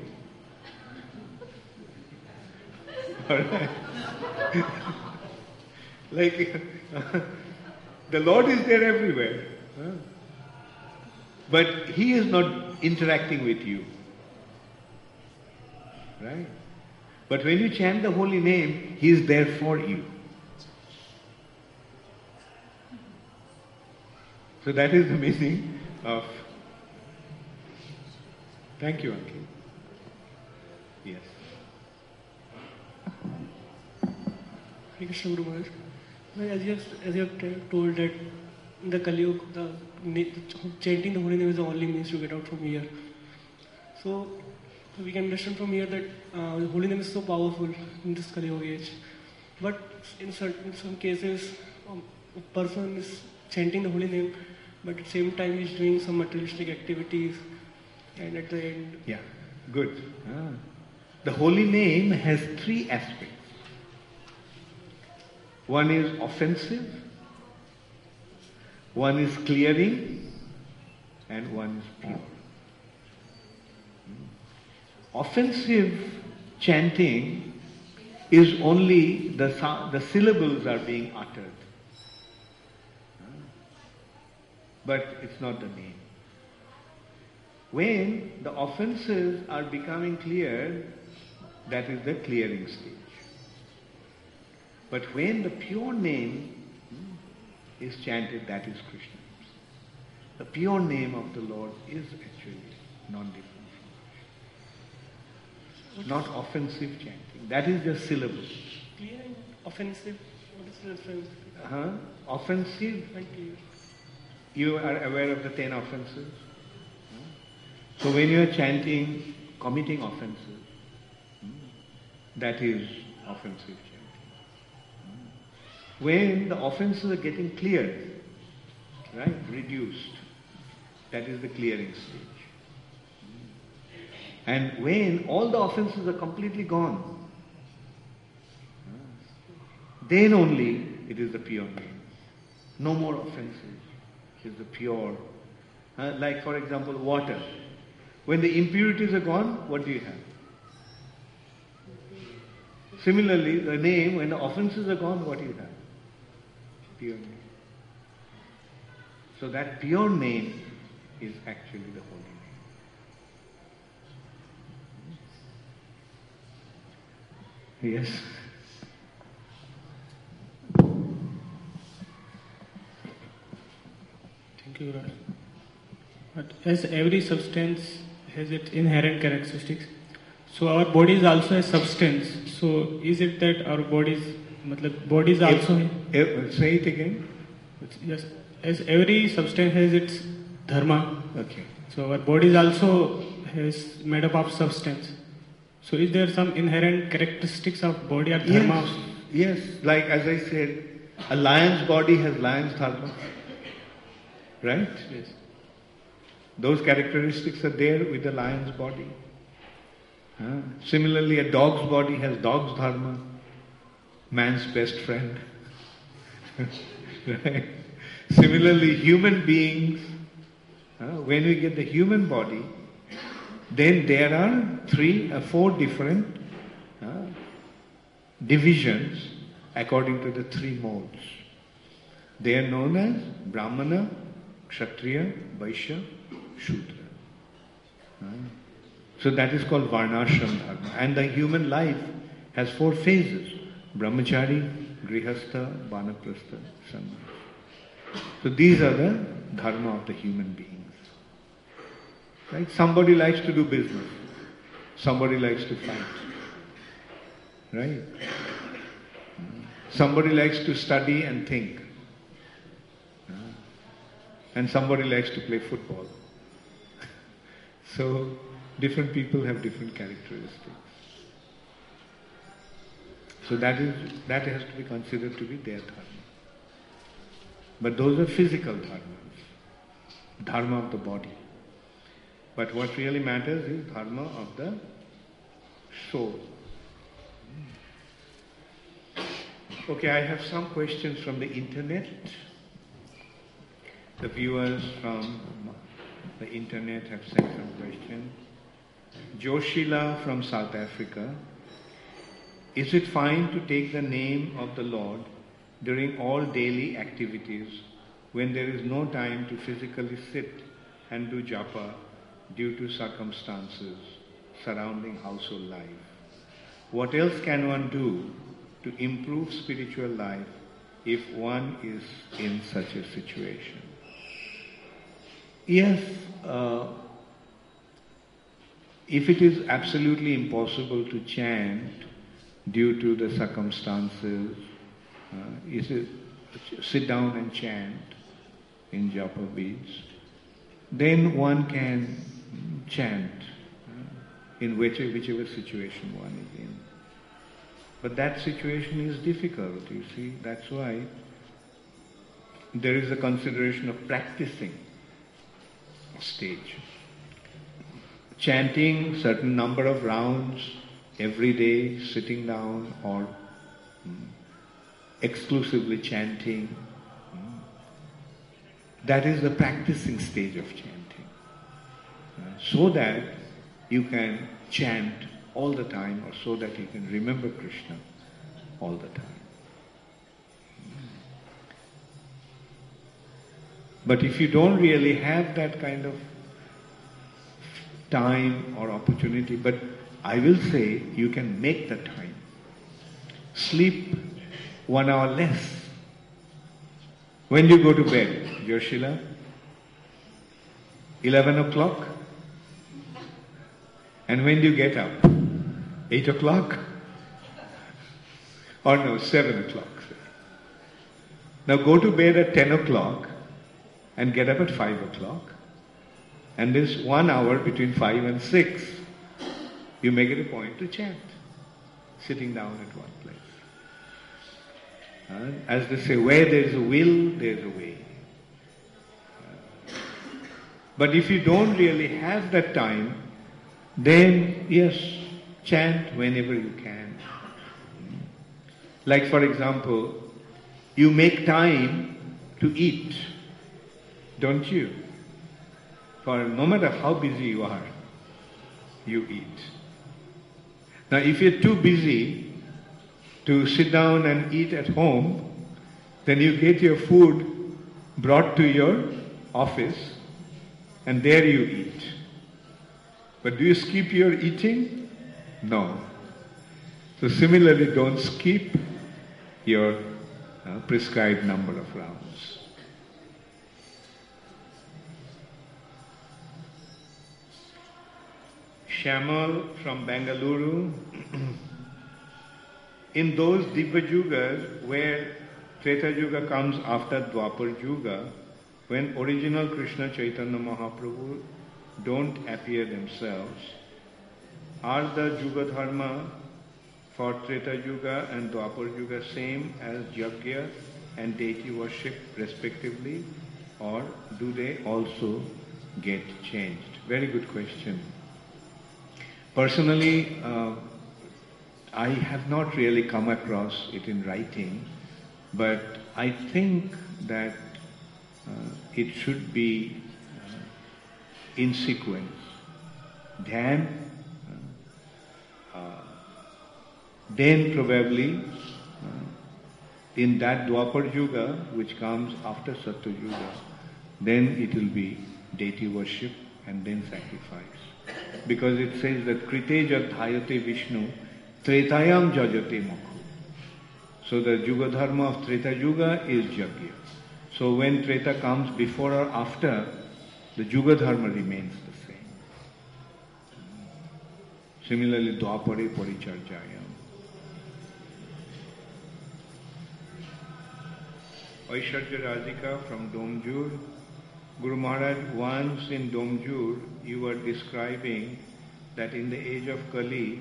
Alright? Like, the Lord is there everywhere. Huh? But he is not interacting with you. Right? But when you chant the holy name, he is there for you. So that is the meaning of... Thank you, Ankit. Yes. Hare Krishna, Guru Maharaj. As you have, as you have told that in the Kali Yuga, the, the chanting the holy name is the only means to get out from here. So we can understand from here that uh, the holy name is so powerful in this Kali Yuga age. But in, certain, in some cases, um, a person is chanting the holy name, but at the same time he is doing some materialistic activities, and at the end... Yeah, good. Ah. The holy name has three aspects. One is offensive, one is clearing, and one is pure. Offensive chanting is only the, the syllables are being uttered. But it's not the name. When the offenses are becoming clear, that is the clearing stage. But when the pure name is chanted, that is Krishna. The pure name of the Lord is actually non-different from Krishna. Not offensive chanting. That is just syllables. Clear and offensive, what is the difference? Huh? Offensive, And clear. you are aware of the ten offenses. So when you are chanting, committing offenses, that is offensive chanting. When the offenses are getting cleared, right, reduced, that is the clearing stage. And when all the offenses are completely gone, then only it is the pure name. No more offenses. It is the pure. Uh, like for example, water. When the impurities are gone, what do you have? Similarly, the name, when the offenses are gone, what do you have? Pure name. So that pure name is actually the holy name. Yes. Thank you, Raj. But as every substance has its inherent characteristics, so our body is also a substance. So is it that our bodies, matlab, bodies also... If, if, say it again. Yes, as every substance has its dharma. Okay. So our bodies also has made up of substance. So is there some inherent characteristics of body or dharma? Yes, yes. Like as I said, a lion's body has lion's dharma. Right? Yes. Those characteristics are there with the lion's body. Uh, similarly, a dog's body has dog's dharma, man's best friend. Right? Similarly, human beings, uh, when we get the human body, then there are three or four different uh, divisions according to the three modes. They are known as Brahmana, Kshatriya, Vaishya, Shudra. Uh, So that is called Varnashram Dharma. And the human life has four phases: Brahmachari, Grihastha, Vanaprastha, Sannyasa. So these are the dharma of the human beings. Right? Somebody likes to do business. Somebody likes to fight. Right? Somebody likes to study and think. And somebody likes to play football. So different people have different characteristics. So that is that has to be considered to be their dharma. But those are physical dharmas, dharma of the body. But what really matters is dharma of the soul. Okay, I have some questions from the internet. The viewers from the internet have sent some questions. Joshila from South Africa. Is it fine to take the name of the Lord during all daily activities when there is no time to physically sit and do japa due to circumstances surrounding household life? What else can one do to improve spiritual life if one is in such a situation? Yes, uh, if it is absolutely impossible to chant due to the circumstances, uh, is it sit down and chant in japa beads, then one can chant uh, in whichever, whichever situation one is in. But that situation is difficult, you see. That's why there is a consideration of practicing stage. Chanting certain number of rounds every day, sitting down, or mm, exclusively chanting. Mm, that is the practicing stage of chanting. Uh, so that you can chant all the time, or so that you can remember Krishna all the time. But if you don't really have that kind of time or opportunity, but I will say you can make the time. Sleep one hour less. When do you go to bed, Joshila? Eleven o'clock? And when do you get up? Eight o'clock? Or no, seven o'clock. Now go to bed at ten o'clock and get up at five o'clock. And this one hour between five and six, you make it a point to chant, sitting down at one place. Uh, as they say, where there is a will, there is a way. Uh, but if you don't really have that time, then yes, chant whenever you can. Like for example, you make time to eat, don't you? For no matter how busy you are, you eat. Now if you're too busy to sit down and eat at home, then you get your food brought to your office and there you eat. But do you skip your eating? No. So similarly, don't skip your uh, prescribed number of rounds. Shamal from Bengaluru. In those Divya Yugas where Treta Yuga comes after Dwapar Yuga, when original Krishna Chaitanya Mahaprabhu don't appear themselves, are the Yuga Dharma for Treta Yuga and Dwapar Yuga same as Yajna and deity worship respectively, or do they also get changed? Very good question. Personally, uh, I have not really come across it in writing, but I think that uh, it should be uh, in sequence. Dhyan, uh, uh, then probably uh, in that Dwapar Yuga, which comes after Satya Yuga, then it will be deity worship and then sacrifice. Because it says that Krite Jadhayate Vishnu Tretayam Jajate Mokhu. So the Yuga Dharma of Treta Yuga is Yajna. So when Treta comes before or after, the Yuga Dharma remains the same. Similarly, Dwapare Paricharjayam. Aishwarya Radhika from Domjur. Guru Maharaj, once in Domjur, you were describing that in the age of Kali,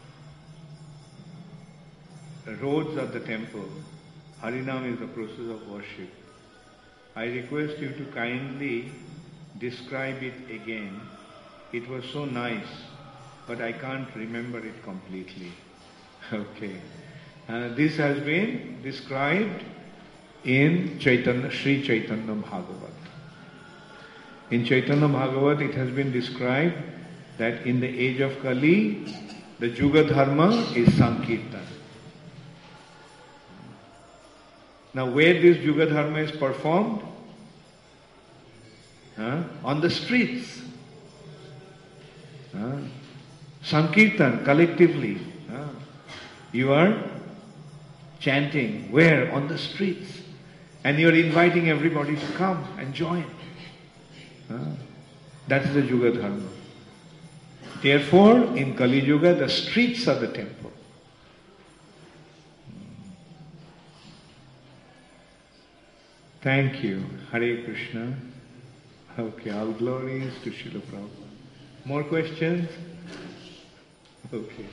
the roads of the temple, Harinam is the process of worship. I request you to kindly describe it again. It was so nice, but I can't remember it completely. Okay. Uh, this has been described in Chaitanya, Sri Chaitanya Bhagavat. In Chaitanya Bhagavat it has been described that in the age of Kali, the Yuga Dharma is Sankirtan. Now where this Yuga Dharma is performed? Huh? On the streets. Huh? Sankirtan, collectively. Huh? You are chanting. Where? On the streets. And you are inviting everybody to come and join. Huh? That is the Yuga Dharma. Therefore, in Kali Yuga, the streets are the temple. Thank you. Hare Krishna. Okay, all glories to Srila Prabhupada. More questions? Okay.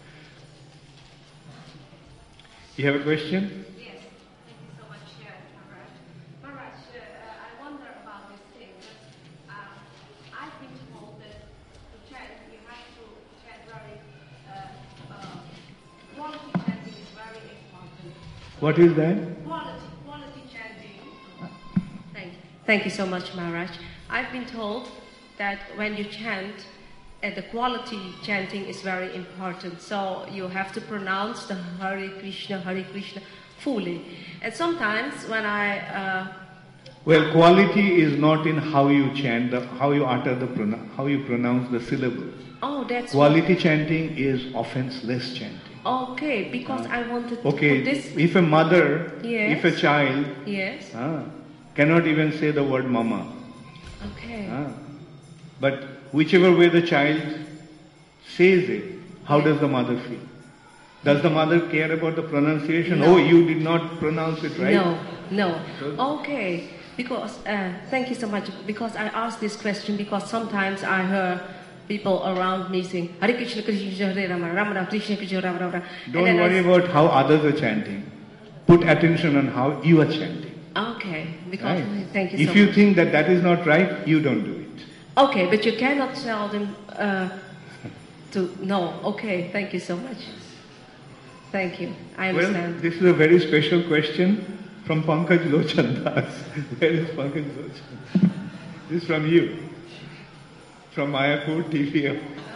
You have a question? Yes. Thank you so much, uh, Maharaj. Maharaj, uh, I wonder about this thing. That, uh, I've been told that to chant, you have to chant very, uh, uh, quality chanting is very important. What is that? Quality, quality chanting. Thank you. Thank you so much, Maharaj. I've been told that when you chant, uh, the quality chanting is very important. So you have to pronounce the Hare Krishna, Hare Krishna fully. And sometimes when I... Uh, well, quality is not in how you chant, the, how you utter the, how you pronounce the syllables. Oh, that's... Quality what... chanting is offenseless chanting. Okay, because uh, I wanted to okay, put this... if a mother, yes. if a child yes. uh, cannot even say the word mama. Okay. Uh, but whichever way the child says it, how yes. does the mother feel? Does the mother care about the pronunciation? No. Oh, you did not pronounce it right? No, no. Okay, because, uh, thank you so much, because I asked this question because sometimes I hear people around me saying, Hare Krishna, Krishna, Hare Rama, Rama Rama, Krishna, Krishna, Rama Rama. Don't worry I... about how others are chanting. Put attention on how you are chanting. Okay, because, right. thank you if so you much. think that that is not right, you don't do it. Okay, but you cannot tell them uh, to, no, okay, thank you so much. Thank you, I understand. Well, this is a very special question from Pankaj Lochan Das. Where is Pankaj Lochan? This is from you, from Mayapur T V.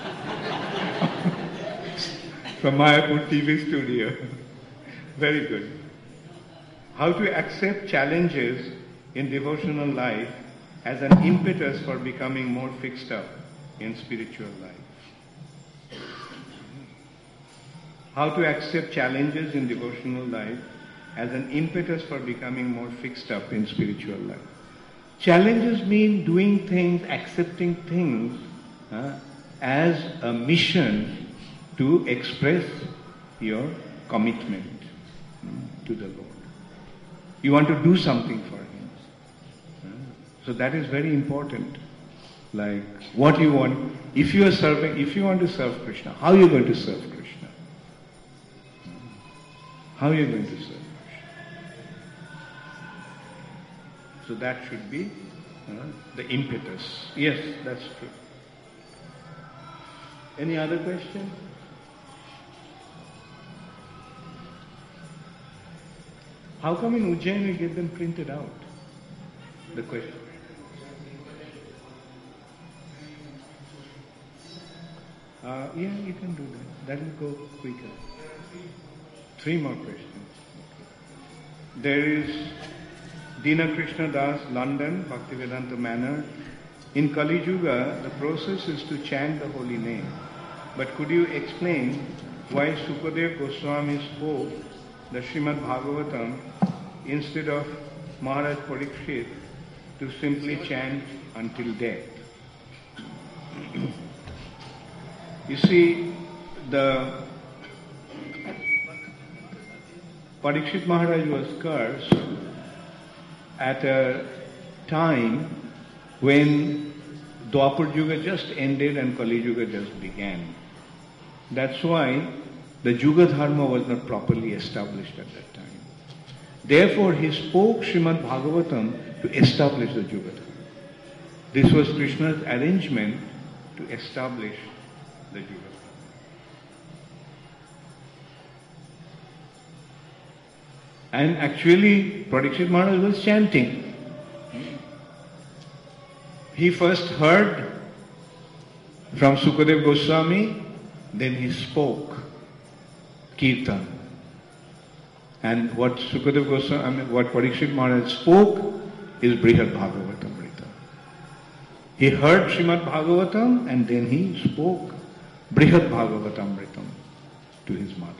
From Mayapur T V studio. Very good. How to accept challenges in devotional life as an impetus for becoming more fixed up in spiritual life. How to accept challenges in devotional life as an impetus for becoming more fixed up in spiritual life. Challenges mean doing things, accepting things uh, as a mission to express your commitment uh, to the Lord. You want to do something for Him. Uh, so that is very important. Like what you want, if you are serving, if you want to serve Krishna, how are you going to serve Krishna? How are you going to serve Krishna? So that should be uh, the impetus. Yes, that's true. Any other question? How come in Ujjain we get them printed out? The question. Uh, yeah, you can do that. That will go quicker. Three more questions. There is Dina Krishna Das, London, Bhaktivedanta Manor. In Kali Yuga, the process is to chant the holy name. But could you explain why Sukadeva Goswami spoke the Srimad Bhagavatam instead of Maharaj Parikshit to simply chant until death? You see, the Parikshit Maharaj was cursed at a time when Dwapar Yuga just ended and Kali Yuga just began. That's why the Yuga Dharma was not properly established at that time. Therefore, he spoke Srimad Bhagavatam to establish the Yuga Dharma. This was Krishna's arrangement to establish the Yuga Dharma. And actually, Parikshit Maharaj was chanting. He first heard from Sukadeva Goswami, then he spoke Kirtan. And what Sukadeva Goswami, I mean, what Parikshit Maharaj spoke is Brihad Bhagavatamrita. He heard Srimad Bhagavatam and then he spoke Brihad Bhagavatamritam to his mother.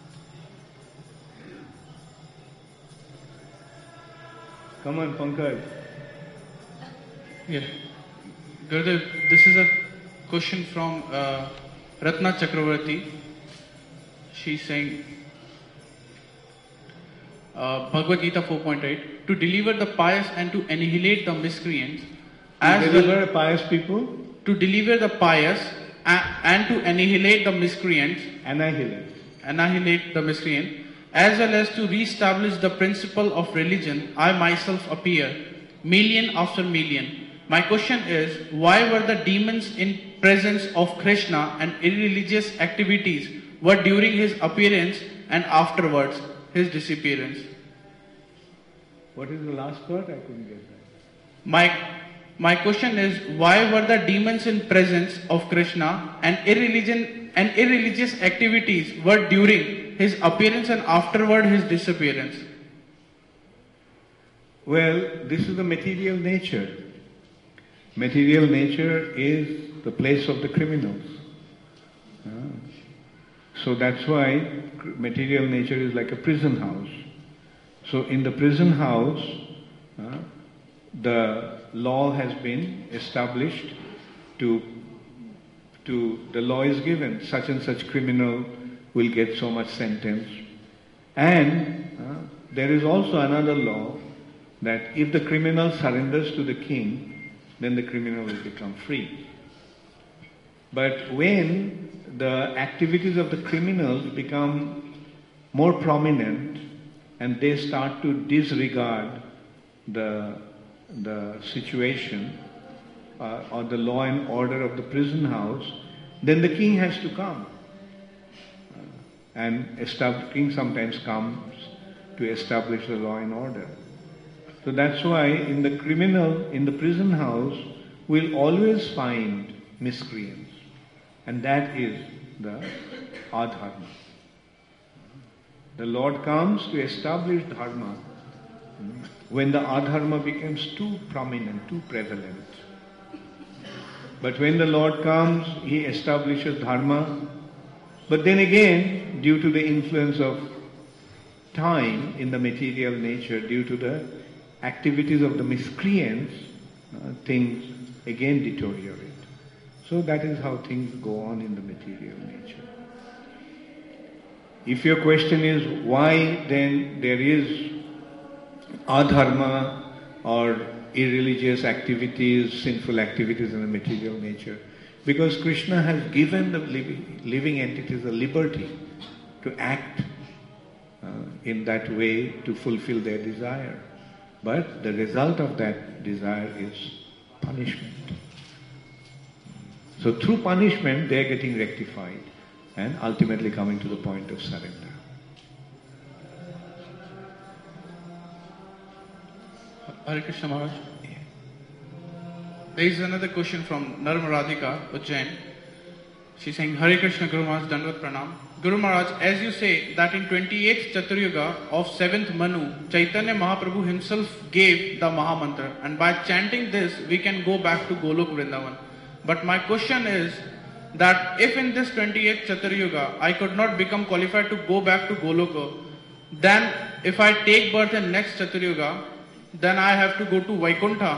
Come on, Pankaj. Yeah. Gurudev, this is a question from uh, Ratna Chakravarti. She's saying, uh, Bhagavad Gita four point eight, to deliver the pious and to annihilate the miscreants. As to deliver well, pious people? To deliver the pious and, and to annihilate the miscreants. Annihilate. Annihilate the miscreant. As well as to re-establish the principle of religion, I myself appear, million after million. My question is, why were the demons in presence of Krishna and irreligious activities were during his appearance and afterwards his disappearance? What is the last part? I couldn't get that. My, my question is, why were the demons in presence of Krishna and irreligion and irreligious activities were during his appearance and afterward his disappearance? Well, this is the material nature. Material nature is the place of the criminals. Uh, so that's why material nature is like a prison house. So in the prison house, uh, the law has been established to, to, the law is given, such and such criminal will get so much sentence. And uh, there is also another law that if the criminal surrenders to the king, then the criminal will become free. But when the activities of the criminals become more prominent and they start to disregard the, the situation uh, or the law and order of the prison house, then the king has to come. Uh, and the king sometimes comes to establish the law and order. So that's why in the criminal, in the prison house, we'll always find miscreants. And that is the adharma. The Lord comes to establish dharma when the adharma becomes too prominent, too prevalent. But when the Lord comes, He establishes dharma. But then again, due to the influence of time in the material nature, due to the activities of the miscreants, uh, things again deteriorate. So that is how things go on in the material nature. If your question is why then there is adharma or irreligious activities, sinful activities in the material nature, because Krishna has given the living, living entities the liberty to act uh, in that way to fulfill their desire. But the result of that desire is punishment. So through punishment they are getting rectified and ultimately coming to the point of surrender. Hare Krishna Maharaj. Yeah. There is another question from Narma Radhika Ujjain. She's saying, Hare Krishna Guru Maharaj, Dandavat Pranam. Guru Maharaj, as you say that in twenty-eighth Chaturyuga of seventh Manu, Chaitanya Mahaprabhu himself gave the Mahamantra, and by chanting this we can go back to Golok Vrindavan. But my question is that if in this twenty-eighth Chaturyuga I could not become qualified to go back to Goloka, then if I take birth in next Chaturyuga, then I have to go to Vaikuntha.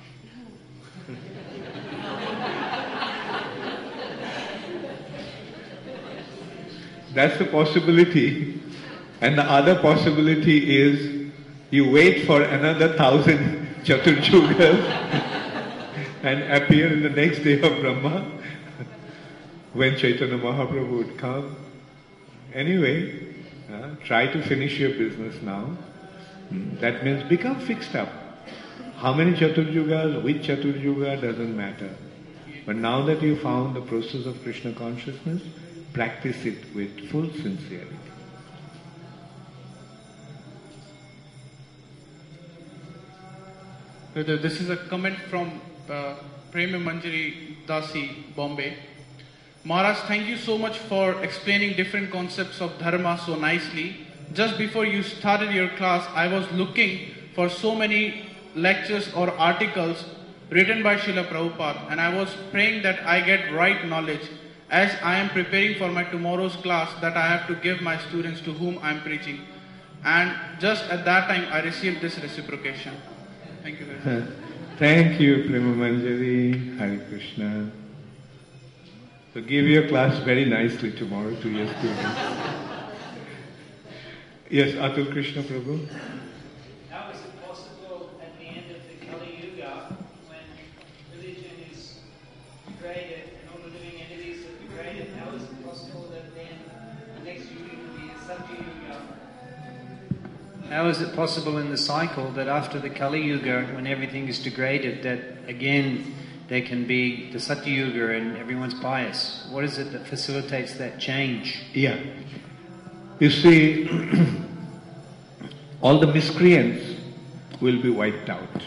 That's a possibility. And the other possibility is you wait for another thousand Chaturjugas and appear in the next day of Brahma when Chaitanya Mahaprabhu would come. Anyway, uh, try to finish your business now. Hmm. That means become fixed up. How many Chaturjugas, which Chaturjuga, doesn't matter. But now that you found the process of Krishna consciousness, practice it with full sincerity. This is a comment from uh, Prema Manjari Dasi, Bombay. Maharaj, thank you so much for explaining different concepts of dharma so nicely. Just before you started your class, I was looking for so many lectures or articles written by Srila Prabhupada, and I was praying that I get right knowledge as I am preparing for my tomorrow's class that I have to give my students to whom I am preaching. And just at that time I received this reciprocation. Thank you very much. Thank you, Prema Manjari. Hare Krishna. So give your class very nicely tomorrow to your students. Yes, Atul Krishna Prabhu. How is it possible at the end of the Kali Yuga, when religion is degraded and all the living entities are degraded, how is it possible that then the next yuga will be a Satya Yuga? How is it possible in the cycle that after the Kali Yuga, when everything is degraded, that again there can be the Satya Yuga and everyone's pious? What is it that facilitates that change? Yeah. You see, all the miscreants will be wiped out.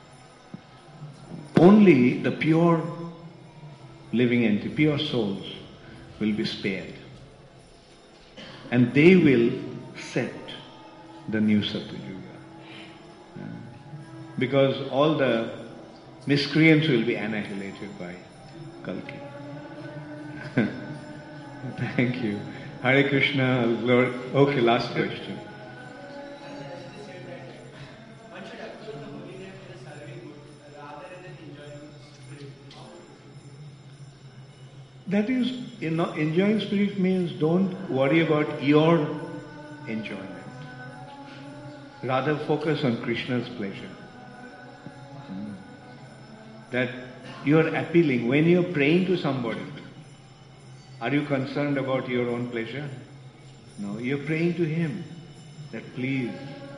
Only the pure living entity, pure souls, will be spared. And they will set the new Satya Yuga. Because all the miscreants will be annihilated by Kalki. Thank you. Hare Krishna, Lord. Okay, last question. That is, you know, enjoying spirit means don't worry about your enjoyment. Rather focus on Krishna's pleasure. That you are appealing. When you are praying to somebody, are you concerned about your own pleasure? No, you are praying to him that please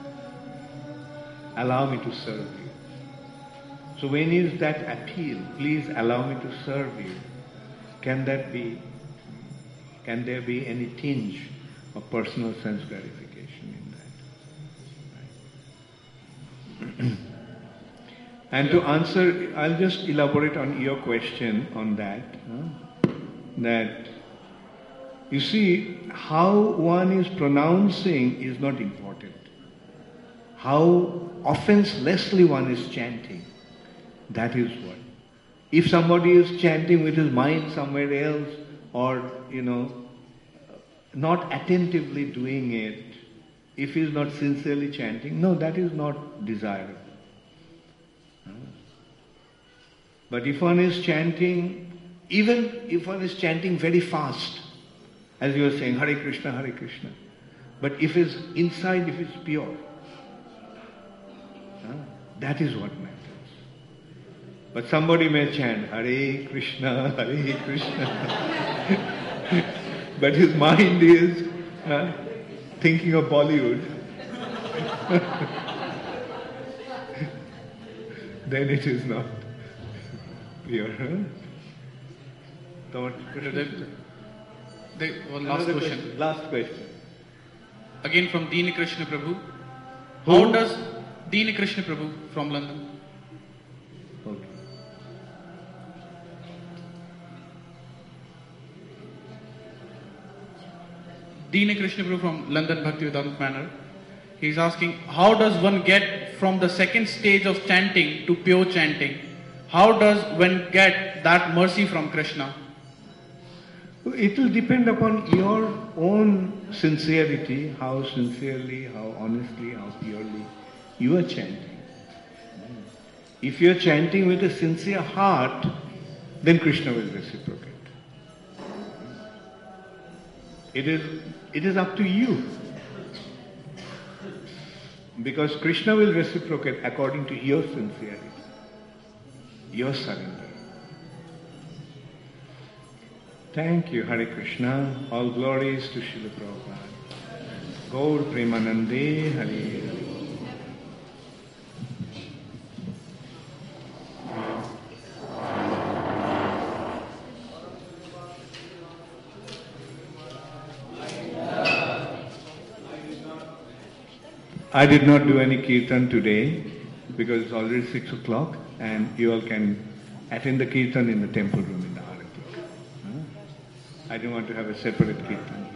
allow me to serve you. So when is that appeal, please allow me to serve you, can that be, can there be any tinge of personal sense gratification in that? Right. And to answer, I'll just elaborate on your question on that. Huh? That you see, how one is pronouncing is not important. How offenselessly one is chanting, that is what. If somebody is chanting with his mind somewhere else, or, you know, not attentively doing it, if he is not sincerely chanting, no, that is not desirable. But if one is chanting, even if one is chanting very fast, as you were saying, Hare Krishna, Hare Krishna, but if it's inside, if it's pure, uh, that is what matters. But somebody may chant, Hare Krishna, Hare Krishna, but his mind is uh, thinking of Bollywood. Then it is not pure. Huh? The, one last question. question. Last question. Again from Deen Krishna Prabhu. How Who? does Deen Krishna Prabhu from London? Okay. Dina Krishna Prabhu from London Bhaktivedanta Manor. He's asking, how does one get from the second stage of chanting to pure chanting? How does one get that mercy from Krishna? It will depend upon your own sincerity, how sincerely, how honestly, how purely you are chanting. If you are chanting with a sincere heart, then Krishna will reciprocate. It is, it is up to you. Because Krishna will reciprocate according to your sincerity, your surrender. Thank you, Hare Krishna. All glories to Srila Prabhupada. Gaur Premanande, Hare Hare. I did not do any kirtan today because it's already six o'clock and you all can attend the kirtan in the temple room in the Arati. I didn't want to have a separate kirtan.